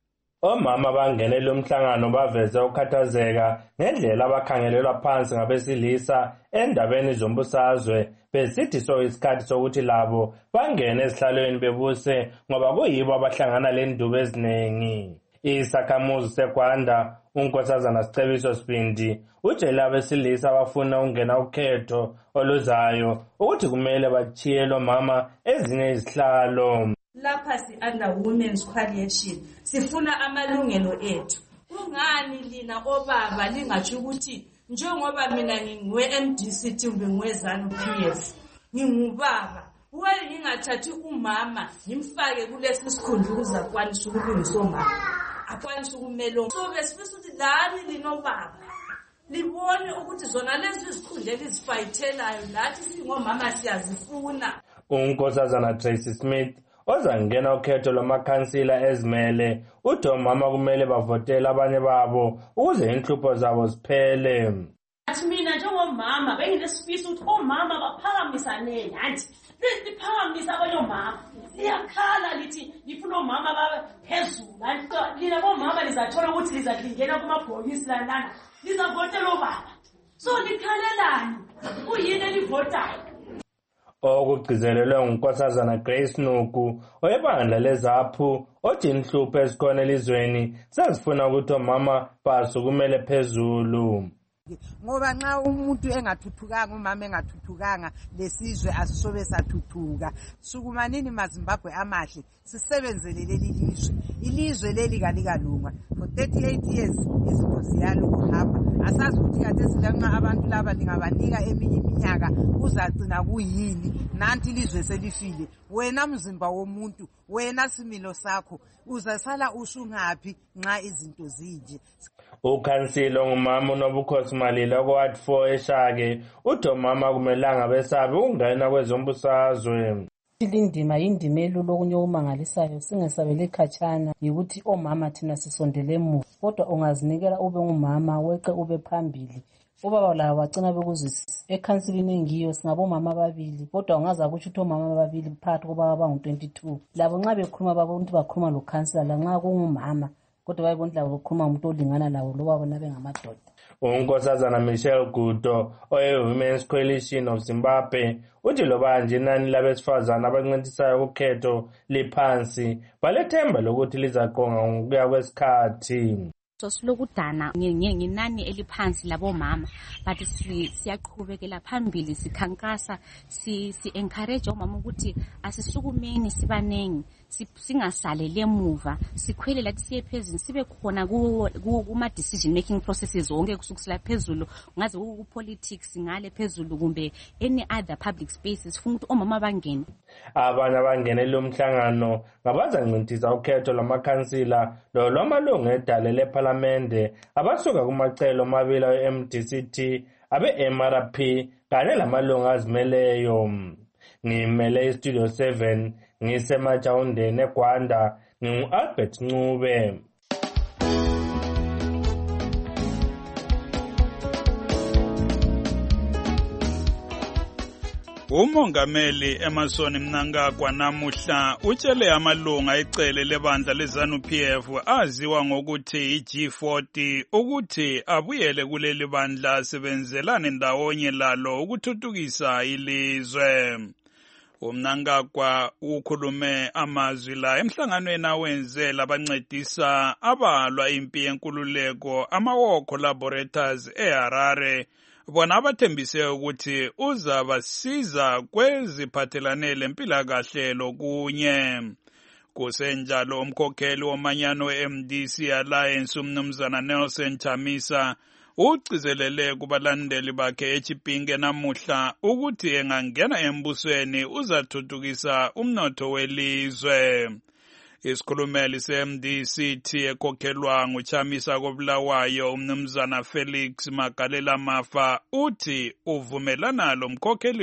Omama bangenele umhlangano baveze ukhathazeka ngendlela abakhangelelwa phansi ngabesilisa endabeni zombusazwe besithi so isikhathi sokuthi labo bangene esihlalweni bebuse ngoba kuyibo abahlangana lendubo eziningi. Isakhamuzi seGwanda unkosazana Sicebiso Sibindi utshela abesilisa abafuna ukungena ukhetho oluzayo ukuthi kumele bachiyele omama ezinye izihlalo. Lapha si under Women's Coalition sifuna amalungelo ethu. Kungani lina obaba lingatsho ukuthi njengoba mina ngingiwe M D C T kumbe ngiwe ZANU P F ngingubaba wena ngingathathi umama ngimfake kulesi sikhundla ukuze akwanise ukulungisa omama akwanise ukumelo. So besifisa ukuthi lani linobaba libone ukuthi zona lezi zikhundla elizifayithelayo lathi singomama siyazifuna. Unkosazana Tracy Smith ozangena ukhetho lwamakhansila ezimele uthi omama kumele bavotele abanye babo ukuze inhlupho zabo ziphele. Athi mina njengomama benginesifiso ukuthi omama baphakamisane nathi liphakamisa abanye omama liyakhala lithi lifuna omama baphezulu. Lina bomama lizathola ukuthi lizalingena kumabhokisi lana lizavotela obaba. So likhalelani uyini elivotayo. Okugcizelelwe ngunkosazana Grace Nuku oyebandla lezaphu othi inhlupho ezikhona elizweni sezifuna ukuthi omama basukumele phezulu. Ngoba nxa umuntu engathuthukanga umama engathuthukanga lesizwe asisobe sathuthuka. Sukumanini maZimbabwe amahle sisebenzele leli lizwe. Ilizwe leli kalikalunga for thirty-eight years izinto ziyalokuhamba. Asazi ukuthi kade silanxa abantu laba lingabanika eminye iminyaka uzagcina kuyini. Nanti ilizwe selifile. Wena mzimba womuntu, wena similo sakho uzasala ushungaphi nxa izinto zinje. Ukhansilo ngumama uNobukhosi Malila kwathi four eShake uthi omama kumelanga besabe ukungena kwezombusazwe. Ilindima yindima elulu okunye okumangalisayo singesabele khatshana yikuthi omama thina sisondele emuva kodwa ungazinikela ube ngumama weqe ube phambili. Ubaba lawo wagcina bekuzwisisa ekhansilini engiyo singabomama ababili kodwa ungaza kuthi ukuthi omama ababili phakathi kwababa abangu twenty-two labo nxa bekhuluma babonke bakhuluma lokhansila lanxa kungumama kodwa bayibona labo bekhuluma umuntu olingana lawo loba bona bengamadoda. Unkosazana Michelle Guto oye-Women's Coalition of Zimbabwe uthi loba nje inani labesifazana abancintisayo kukhetho liphansi balethemba lokuthi lizaqonga ngokuya kwesikhathi. So silokudana ngenani eliphansi labomama but siyaqhubekela phambili sikhankasa si si encourage omama ukuthi asisukumeni sibanengi singasalele emuva sikhwele lathi siye phezulu sibe khona kuma decision making processes wonke kusukela phezulu ngaze ku politics ngale phezulu kumbe any other public spaces funa ukuthi omama bangene. Abanye abangene lo mhlangano ngabazancintiza ukhetho lwamakhansila lo lwamalungu edale leParliamente abasuka kumacelo amabili e-M D C T abe-M R P kanye lamalungu azimeleyo. Ngimele iStudio seven ngisemajawundeni eGwanda ngingu-Albert Ncube. Umongameli Emmerson Mnangagwa namuhla utshele amalunga ecele lebandla leZANU P F aziwa ngokuthi i-G forty ukuthi abuyele kuleli bandla asebenzelane ndawonye lalo ukuthuthukisa ilizwe. uMnangagwa ukhulume amazwi la emhlanganweni awenze labancedisa abalwa impi yenkululeko ama-War Collaborators eHarare bona abathembise ukuthi uzabasiza kweziphathelane lempilakahle lokunye. Kusenjalo umkhokheli womanyano we-M D C Alliance umnumzana Nelson Chamisa ugcizelele kubalandeli bakhe eChipinge namuhla ukuthi engangena embusweni uzathuthukisa umnotho welizwe. Isikhulumeli se-M D C T ekhokhelwa nguChamisa koBulawayo umnumzana Felix Magalela Mafa uthi uvumelana lo mkhokheli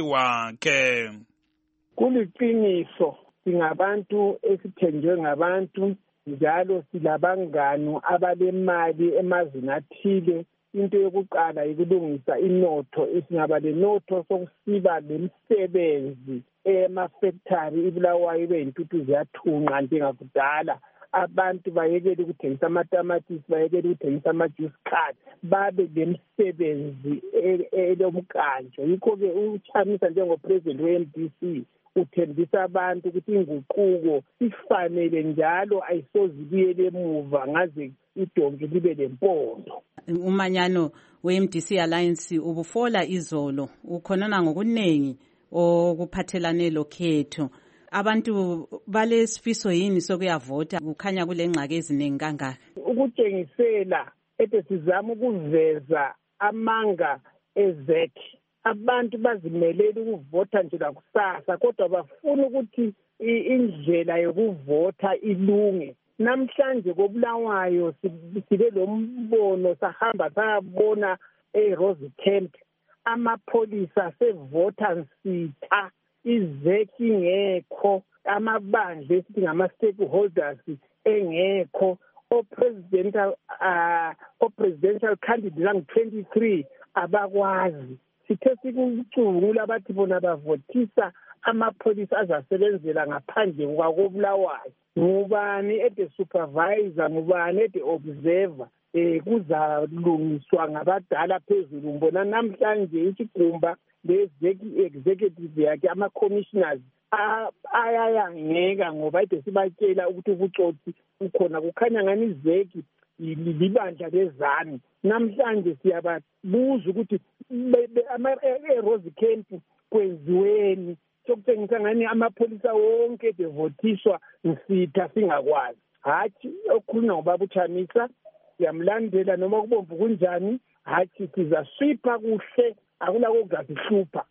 wakhe. Kuliqiniso singabantu esithenjwe ngabantu njalo silabangani abalemali emazweni athile. Into yokuqala yikulungisa inotho, isingaba lenotho sokusiba lemisebenzi emafactory ibulawayo ibe yintuthu ziyathunqa njengakudala. Abantu bayekele ukuthengisa amatamatisi, bayekele ukuthengisa ama-juice card, babe lemisebenzi elomkanjo. Yikho-ke uChamisa njengopresident we-M D C uthembisa abantu ukuthi inguquko ifanele njalo ayisoze ibuyele emuva ngaze idonke libe lempondo. Umanyano we-M D C Alliance ubufola izolo ukhonana ngokuningi okuphathelane lokhetho. Abantu balesifiso yini sokuyavota kukhanya kule ngxaki eziningi kangaka? Ukutshengisela ete sizama ukuveza amanga ezekhi. Abantu bazimelele ukuvota nje lakusasa kodwa bafuna ukuthi indlela yokuvota ilunge. Namhlanje koBulawayo sibe lo mbono sahamba sayabona eRose Camp amapholisa sevota nsitha izeki ngekho amabandla esithi ngama-stakeholders engekho o-presidential uh, o-presidential candidate angu-twenty-three abakwazi. Sithe sikucungula abathi bona bavotisa amapholisa azasebenzela ngaphandle kwakoBulawayo. Ngubani ede supervisor, ngubani ede observer, eh kuzalungiswa ngabadala phezulu. Mbona namhlanje isigumba le-executive yakhe ama-commissioners ayayangeka ngoba ide sibatshela ukuthi ubutsotsi ukhona. Kukhanya ngani izeki libandla lezanu. Namhlanje siyababuza ukuthi e-Rose Camp kwenziweni sokutshengisa ngani amapholisa wonke devotiswa nsitha singakwazi. Hathi okhulunywa ngobaba uChamisa siyamlandela noma kubomvu kunjani, hathi sizaswipha kuhle akulako kuzasihlupha.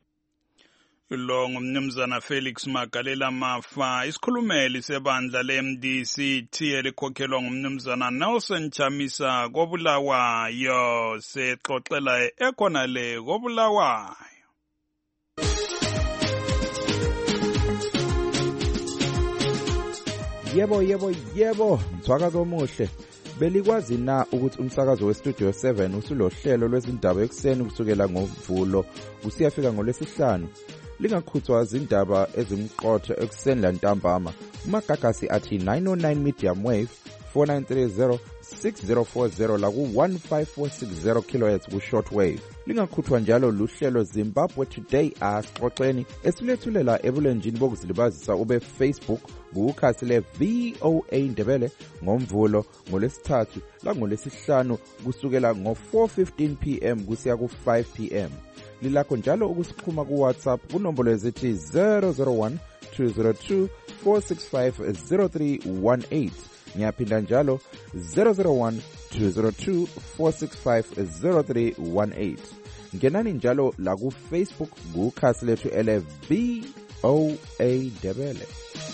Lo ngumnumzana Felix Magalela Mafa, isikhulumeli sebandla le-M D C T elikhokhelwa ngumnumzana Nelson Chamisa koBulawayo, sexoxela ekhona le koBulawayo. Yebo yebo yebo, mthwakazo omuhle. Belikwazi na ukuthi umsakazo weStudio seven usulohlelo lwezindaba ekseni kusukela ngoMvulo usiyafika ngolwesihlanu? Lingakhuthwa izindaba ezimqotho ekseni lantambama. Umagagasi athi nine oh nine medium wave four nine three zero six zero four zero la ku one five four six zero kilohertz ku shortwave. Lingakhuthwa njalo luhlelo Zimbabwe Today asixoxeni esilethulela ebulenjini bokuzilibazisa ube Facebook kukhasi le V O A Ndebele ngoMvulo ngolesithathu la ngolesihlanu kusukela ngo four fifteen p m kusiya ku five p m. Lilakho njalo ukusikhuma ku WhatsApp kunombolo ezithi zero zero one two zero two four six five zero three one eight. Ngiyaphinda njalo zero zero one two zero two four six five zero three one eight. Ngenani njalo la ku Facebook kukhasi lethu ele V O A Ndebele.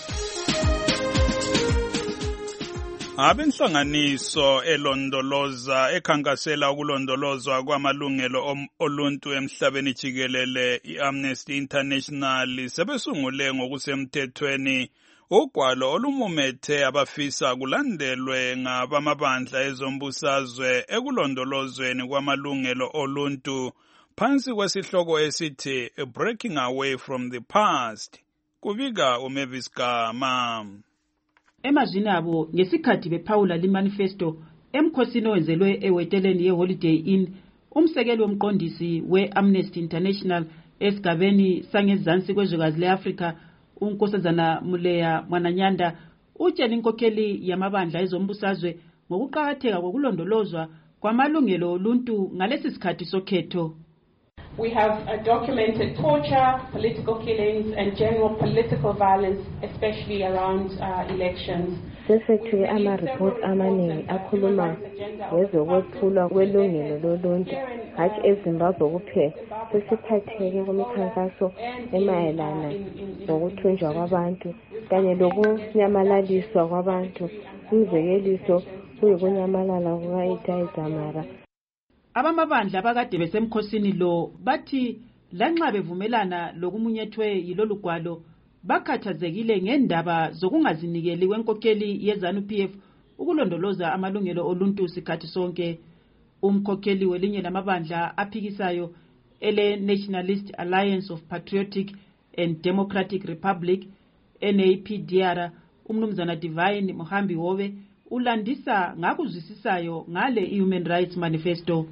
Abenhlanganiso elondoloza ekhankasela ukulondolozwa kwamalungelo oluntu emhlabeni jikelele iAmnesty International sebesungule ngokusemthethweni ugwalo olumumethe abafisa kulandelwe ngabamabandla ezombusazwe ekulondolozweni kwamalungelo oluntu phansi kwesihloko esithi Breaking Away from the Past. Kubika uMavis Gama. Emazwini abo ngesikhathi bephawula limanifesto emkhosini owenzelwe eweteleni yeHoliday Inn, umsekeli womqondisi we-Amnesty International esigabeni sangezansi kwezwekazi le-Afrika uNkosazana Muleya Mwananyanda utshela inkokheli yamabandla ezombusazwe ngokuqakatheka kokulondolozwa kwamalungelo oluntu ngalesi sikhathi sokhetho. We have uh, documented torture, political killings, and general political violence, especially around uh, elections. Sesethwe ama-report amaningi akhuluma ngezokwephulwa kwelungelo loluntu, hatshi eZimbabwe kuphela. Sesiphatheke kumikhankaso emayelana ngokuthunjwa kwabantu kanye lokunyamalaliswa kwabantu. Umzekeliso kuyikunyamalala kuka-Itai Dzamara. Abamabandla abakade besemkhosini lo bathi lanxa bevumelana lokumunyethwe yilolugwalo bakhathazekile ngendaba zokungazinikeli kwenkokheli yeZANU-P F ukulondoloza amalungelo oluntu sikhathi sonke. Umkhokheli welinye lamabandla aphikisayo ele Nationalist Alliance of Patriotic and Democratic Republic N A P D R umnumzana Divine Mohambi Hobe ulandisa ngakuzwisisayo ngale i-Human Rights Manifesto.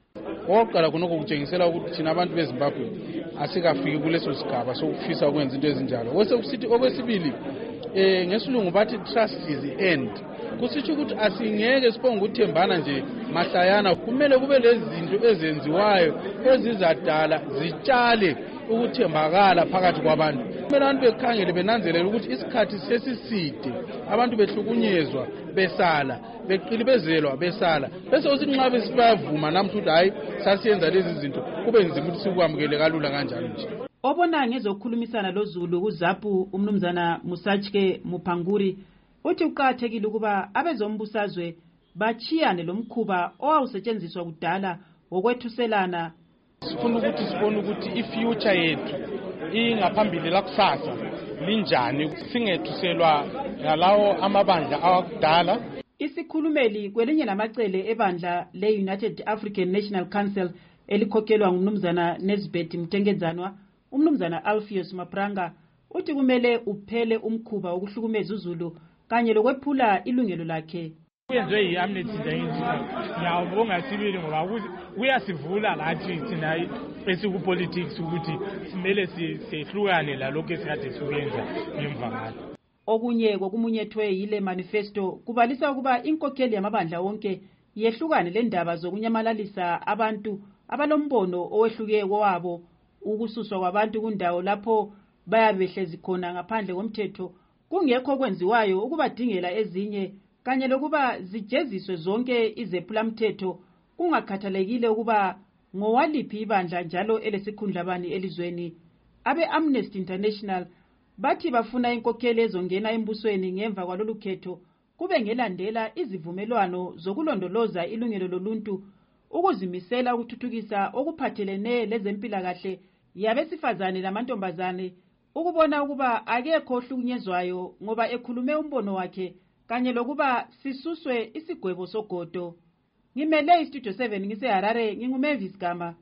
Oqala kunoko kutshengisela ukuthi thina abantu beZimbabwe asikafiki kuleso sigaba sokufisa ukwenza into ezinjalo. Kwesekusithi okwesibili eh ngesilungu bathi trust is the end. Kusitsho ukuthi asingeke sibonge ukuthembana nje mahlayana, kumele kube lezi zinto ezenziwayo ezizadala zitshale ukuthembakala phakathi kwabantu. Kumele abantu bekhangele benanzelela ukuthi isikhathi sesiside, abantu behlukunyezwa besala, beqilibezelwa besala, bese usinqabe sibavuma namhla ukuthi hayi sasiyenza lezi zinto kube nzima ukuthi sikwamukele kalula kanjalo nje. Obona ngezokukhulumisana loZulu kuZAPU umnumzana Musachke Mupanguri uthi uqathekile ukuba abezombusazwe bachiyane lomkhuba owawusetshenziswa kudala wokwethuselana. Sifuna ukuthi sibone ukuthi ifuture yethu ingaphambili la kusasa linjani, singethuselwa ngalawo amabandla awakudala. Isikhulumeli kwelinye lamacele ebandla le-United African National Council elikhokhelwa ngumnumzana Nesbeth Mtengenzanwa, umnumzana Alpheus Mapranga uthi kumele uphele umkhuba wokuhlukumeza uZulu kanye lokwephula ilungelo lakhe. Kuyenzwe yi-Amnesty International, ngiyabonga sibili ngoba kuyasivula lathi thina esikupolitics ukuthi simele sihlukane lalokho esikade sikuyenza ngemva ngalo. Okunye kokumunyethwe yile manifesto kubalisa ukuba inkokheli yamabandla wonke yehlukane lendaba zokunyamalalisa abantu abalombono owehluke kwabo, ukususwa kwabantu kundawo lapho bayabehlezi khona ngaphandle komthetho kungekho kwenziwayo ukubadingela ezinye kanye lokuba zijeziswe zonke izephulamthetho kungakhathalekile ukuba ngowaliphi ibandla njalo elesikhundlabani elizweni. Abe Amnesty International bathi bafuna inkokheli ezongena embusweni ngemva kwalolu khetho kube ngelandela izivumelwano zokulondoloza ilungelo loluntu, ukuzimisela ukuthuthukisa okuphathelene lezempilakahle yabesifazane lamantombazane, ukubona ukuba akekho ohlukunyezwayo ngoba ekhulume umbono wakhe kanye lokuba sisuswe isigwebo sogodo. Ngimele iStudio seven ngiseHarare, nginguMavis Gama.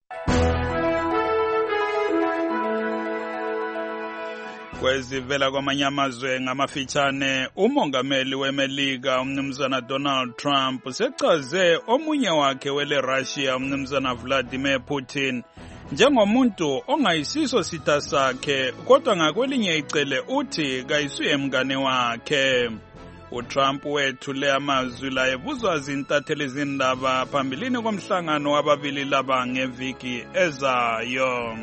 Kwezivela kwamanye amazwe ngamafitshane, umongameli weMelika umnumzana Donald Trump sechaze omunye wakhe wele Russia umnumzana Vladimir Putin njengomuntu ongayisiso sitha sakhe, kodwa ngakwelinye icele uthi kayisuye mngane wakhe. uTrump wethule amazwi la ebuzwa zintatheli zindaba phambilini komhlangano wababili laba ngeviki ezayo.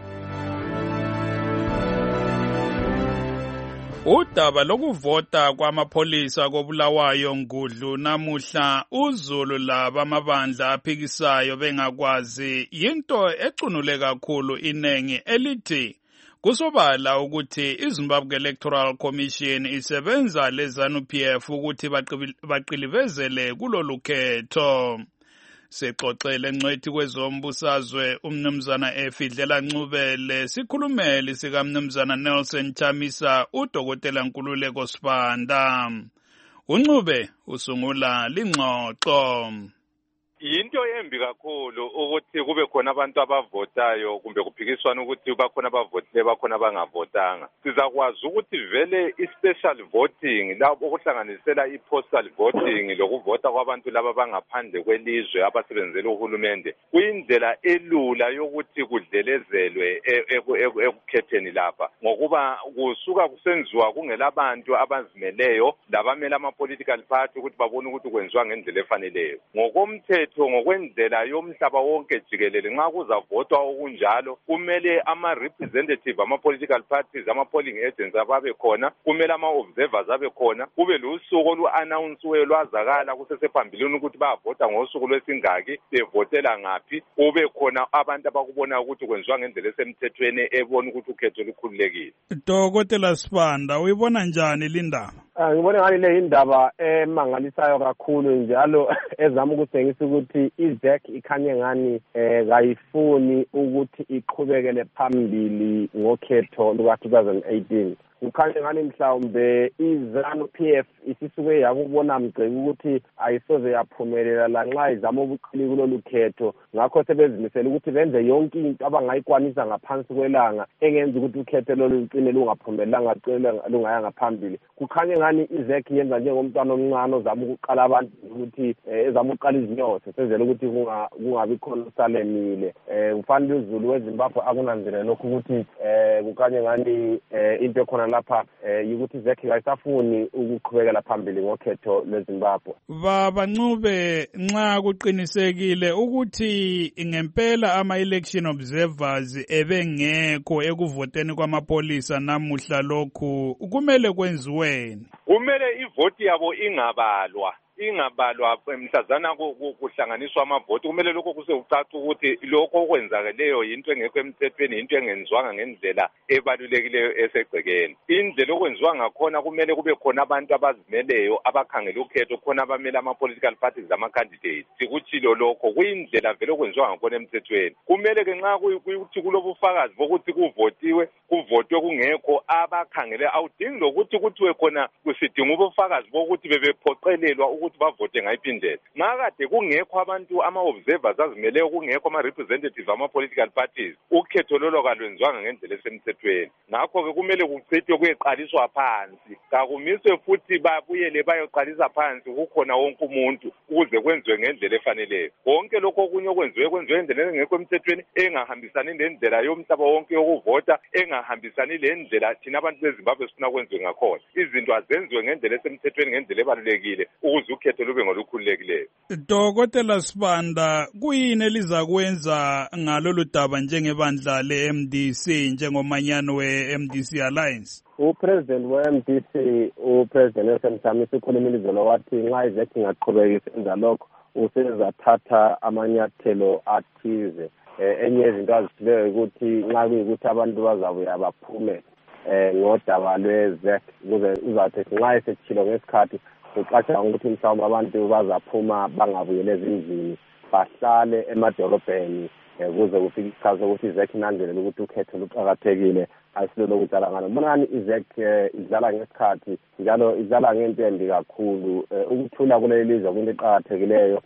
Udaba lokuvota kwamapholisa koBulawayo ngudlu namuhla uZulu laba amabandla aphikisayo bengakwazi yinto ecunule kakhulu inengi elithi kusobala ukuthi iZimbabwe Electoral Commission isebenza leZANU P F ukuthi baqilivezele kulolu khetho. Sexoxele ngcwethi kwezombusazwe umnumzana Efidlela Ncubele, sikhulumeli sika mnumzana Nelson Chamisa, udokotela Nkululeko Sibanda. uNcube usungula lingxoxo. Yinto embi kakhulu ukuthi kube khona abantu abavotayo kumbe kuphikiswana ukuthi bakhona abavotile bakhona abangavotanga. Sizakwazi ukuthi vele i-special voting lapho okuhlanganisela i-postal voting lokuvota kwabantu laba bangaphandle kwelizwe abasebenzela uhulumende kuyindlela elula yokuthi kudlelezelwe ekukhetheni lapha, ngokuba kusuka kusenziwa kungelabantu abazimeleyo labamela ama-political party ukuthi babone ukuthi kwenziwa ngendlela efaneleyo. Ngokomthetho ngokwendlela yomhlaba wonke jikelele nxa kuzavotwa okunjalo kumele ama-representative ama-political parties ama-polling agents ababe khona, kumele ama-observers abe khona, kube lusuku olu-announsiweyo lwazakala kusesephambilini ukuthi bayavota ngosuku lwesingaki, bevotela ngaphi, kube khona abantu abakubona ukuthi kwenziwa ngendlela esemthethweni ebona ukuthi ukhetho lukhululekile. Dokotela Sibanda, uyibona njani lindaba? Ngibona ngani le indaba emangalisayo kakhulu njalo ezama ukutshengisa ukuthi iZ E C ikhanye ngani eh kayifuni ukuthi iqhubekele phambili ngokhetho luka twenty eighteen, kukhanye ngani mhlawumbe izanu P F isisuke yakubona mgceki ukuthi ayisoze yaphumelela lanxa izama ubuqili kulolu khetho ngakho sebezimisela ukuthi benze yonke into abangayikwanisa ngaphansi kwelanga engenza ukuthi ukhetho lolu luqine lungaphumelelanga cele lungayanga phambili. Kukhanye ngani izek yenza njengomntwana omncane ozama ukuqala abantu ukuthi ezama uqala izinyosi senzele ukuthi kungabi khona usalemile. Eh ufanele uZulu weZimbabwe akunanzele lokho ukuthi eh kukhanye ngani into ekhona lapha ukuthi izek ayisafuni ukuqhubekela phambili ngokhetho lweZimbabwe. Baba Ncube, nxa kuqinisekile ukuthi ngempela ama election observers ebengekho ekuvoteni kwamapolisa namuhla lokhu kumele kwenziweni? Kumele ivoti yabo ingabalwa ingabalwa mhlazana kuhlanganiswa amavoti. Kumele lokho kuseucaca ukuthi lokho okwenzakeleyo yinto engekho emthethweni, yinto engenzwanga ngendlela ebalulekileyo esegcekeni. Indlela okwenziwa ngakhona kumele kube khona abantu abazimeleyo abakhangela ukhetho, khona abamele ama-political parties ama-candidates. Sikutshilo lokho kuyindlela vele okwenziwa ngakhona emthethweni. Kumele ke nxa kuyikuthi kulobufakazi bokuthi kuvotiwe kuvotwe kungekho abakhangele, awudingi lokuthi kuthiwe khona kusidinga ubufakazi bokuthi bebephoqelelwa ukuthi bavote ngayiphi indlela. Ngakade kungekho abantu ama-observers azimeleyo, kungekho ama-representative ama-political parties, ukhetho lolo kalwenziwanga ngendlela esemthethweni. Ngakho-ke kumele kuchithwe kuyeqaliswa phansi, kakumiswe futhi babuyele bayoqalisa phansi kukhona wonke umuntu ukuze kwenziwe ngendlela efaneleyo. Konke lokho okunye okwenziwe kwenziwe ngendlela engekho emthethweni, engahambisani lendlela yomhlaba wonke yokuvota, engahambisani lendlela thina abantu beZimbabwe sifuna kwenziwe ngakhona. Izinto azenziwe ngendlela esemthethweni, ngendlela ebalulekile ukuze ukhetho lube ngolukhululekileyo. Dokotela Sibanda, kuyini elizakwenza ngalolu daba njengebandla le-M D C njengomanyano we-M D C Alliance? Upresident we-M D C, upresident Nelson Chamisa ukhulumile izolo wathi nxa izek ingaqhubeka isenza lokho usezathatha amanyathelo athize. Enye izinto azithileyo ukuthi nxa kuyikuthi abantu bazabuya baphume ngodaba lwezek ukuze uzathi nxa esetshilo ngesikhathi uqasha ukuthi mhlawumbe abantu bazaphuma bangabuyele ezindlini bahlale emadolobheni ukuze kufike isikhathi sokuthi izek inanzelela ukuthi ukhetho luqakathekile ayisilo lokudlala ngalo. Mbonani izek idlala ngesikhathi njalo idlala ngento embi kakhulu. Ukuthula kuleli lizwe kuyinto eqakathekileyo.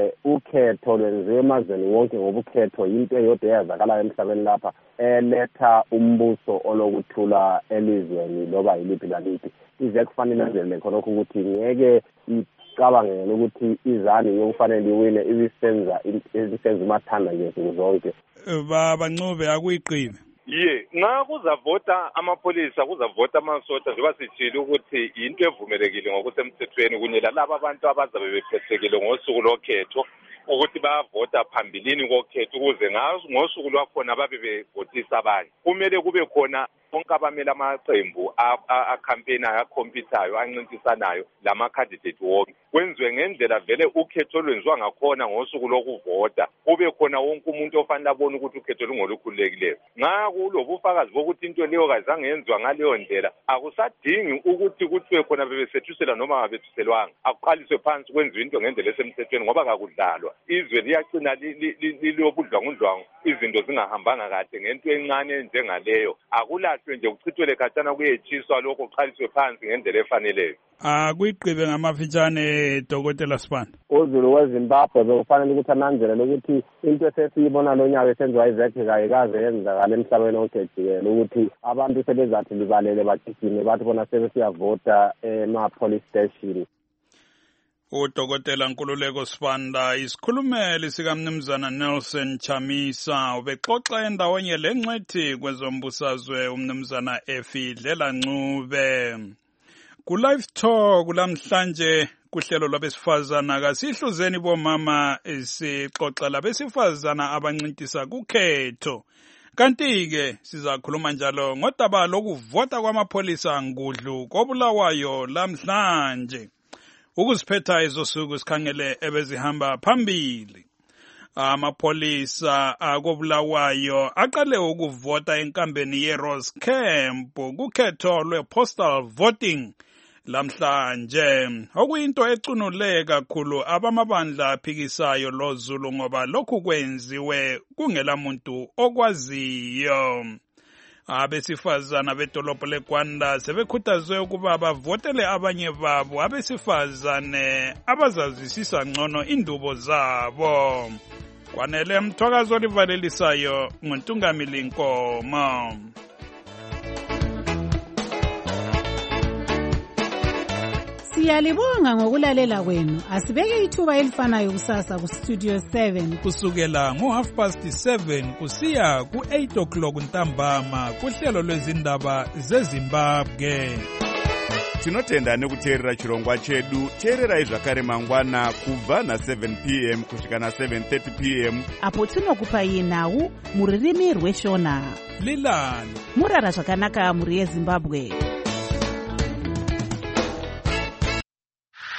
Ukhetho lwenziwe emazweni wonke ngoba ukhetho yinto eyodwa eyazakalayo emhlabeni lapha eletha umbuso olokuthula elizweni loba yiliphi laliphi. Izek kufanele nanzelele khonokho ukuthi ngeke icabangele ukuthi izani yokufanele iwine ibisenza ibisenza umathanda nje nsuku zonke. Baba Ncube, akuyiqibe. Ye, nxa kuzavota amapolisa kuzavota amasosha njengoba sitshile ukuthi yinto evumelekile ngokusemthethweni kunye lalabo abantu abazabe bephethekile ngosuku lokhetho ukuthi bayavota phambilini kokhetho ukuze ngosuku lwakhona babe bevotisa abanye. Kumele kube khona bonke abamele amaqembu akhampeyinayo akhompithayo ancintisanayo lama-candidate wonke kwenziwe ngendlela vele ukhetho olwenziwa ngakhona ngosuku lokuvota kube khona wonke umuntu ofanele abone ukuthi ukhetho lungolukhululekileyo. Nxa kulobufakazi bokuthi into leyo kazange yenziwa ngaleyo ndlela akusadingi ukuthi kuthiwe khona bebesethusela noma ngabethuselwanga, akuqaliswe phansi kwenziwe into ngendlela esemthethweni ngoba kakudlalwa. Izwe liyagcina lilobudlwangudlwangu, izinto zingahambanga kahle ngento encane njengaleyo. Akulahlwe nje kuchithwele khatshana kuyetshiswa lokho kuqaliswe phansi ngendlela efaneleyo. Akuyiqibe ngamafitshane Dokotela Sibanda. UZulu weZimbabwe bekufanele ukuthi ananzelele ukuthi into esesiyibona lo nyaka esenziwa izek kayikaze yenzakala emhlabeni wonke jikelele ukuthi abantu sebezathi libalele bagijime bathi bona sebesiyavota ema-police station. UDokotela Nkululeko Sibanda, isikhulumeli sikamnumzana Nelson Chamisa, ubexoxa endaweni lengxethi kwezombusazwe umnumzana Efidlela Ncube. Ku-Live Talk kulamhlanje kuhlelo lwabesifazana kasihluzeni bomama sixoxa labesifazana abancintisa kukhetho. Kanti-ke sizakhuluma njalo ngodaba lokuvota kwamapolisa ngudlu koBulawayo lamhlanje. Ukuziphetha izosuku sikhangele ebezihamba phambili. Amapolisa akoBulawayo aqale ukuvota enkambeni ye-Rose Camp kukhetho lwe-postal voting lamhlanje, okuyinto ecunule kakhulu abamabandla aphikisayo loZulu ngoba lokhu kwenziwe kungela muntu okwaziyo. Abesifazana bedolobho leGwanda sebekhuthazwe ukuba bavotele abanye babo abesifazane abazazwisisa ngcono indubo zabo. Kwanele Mthwakazi olivalelisayo nguNtungamili Nkomo. Siyalibonga ngokulalela kwenu. Asibeke ithuba elifanayo kusasa ku Studio seven kusukela ngo half past seven kusiya ku eight o'clock ntambama kuhlelo lwezindaba zeZimbabwe. Tinotenda nekuteerera chirongwa chedu. Teererai zvakare mangwana kubva na seven p m kusvika na seven thirty p m apo tinokupai nhau muririmi rweshona. Lilani murara zvakanaka muri yeZimbabwe.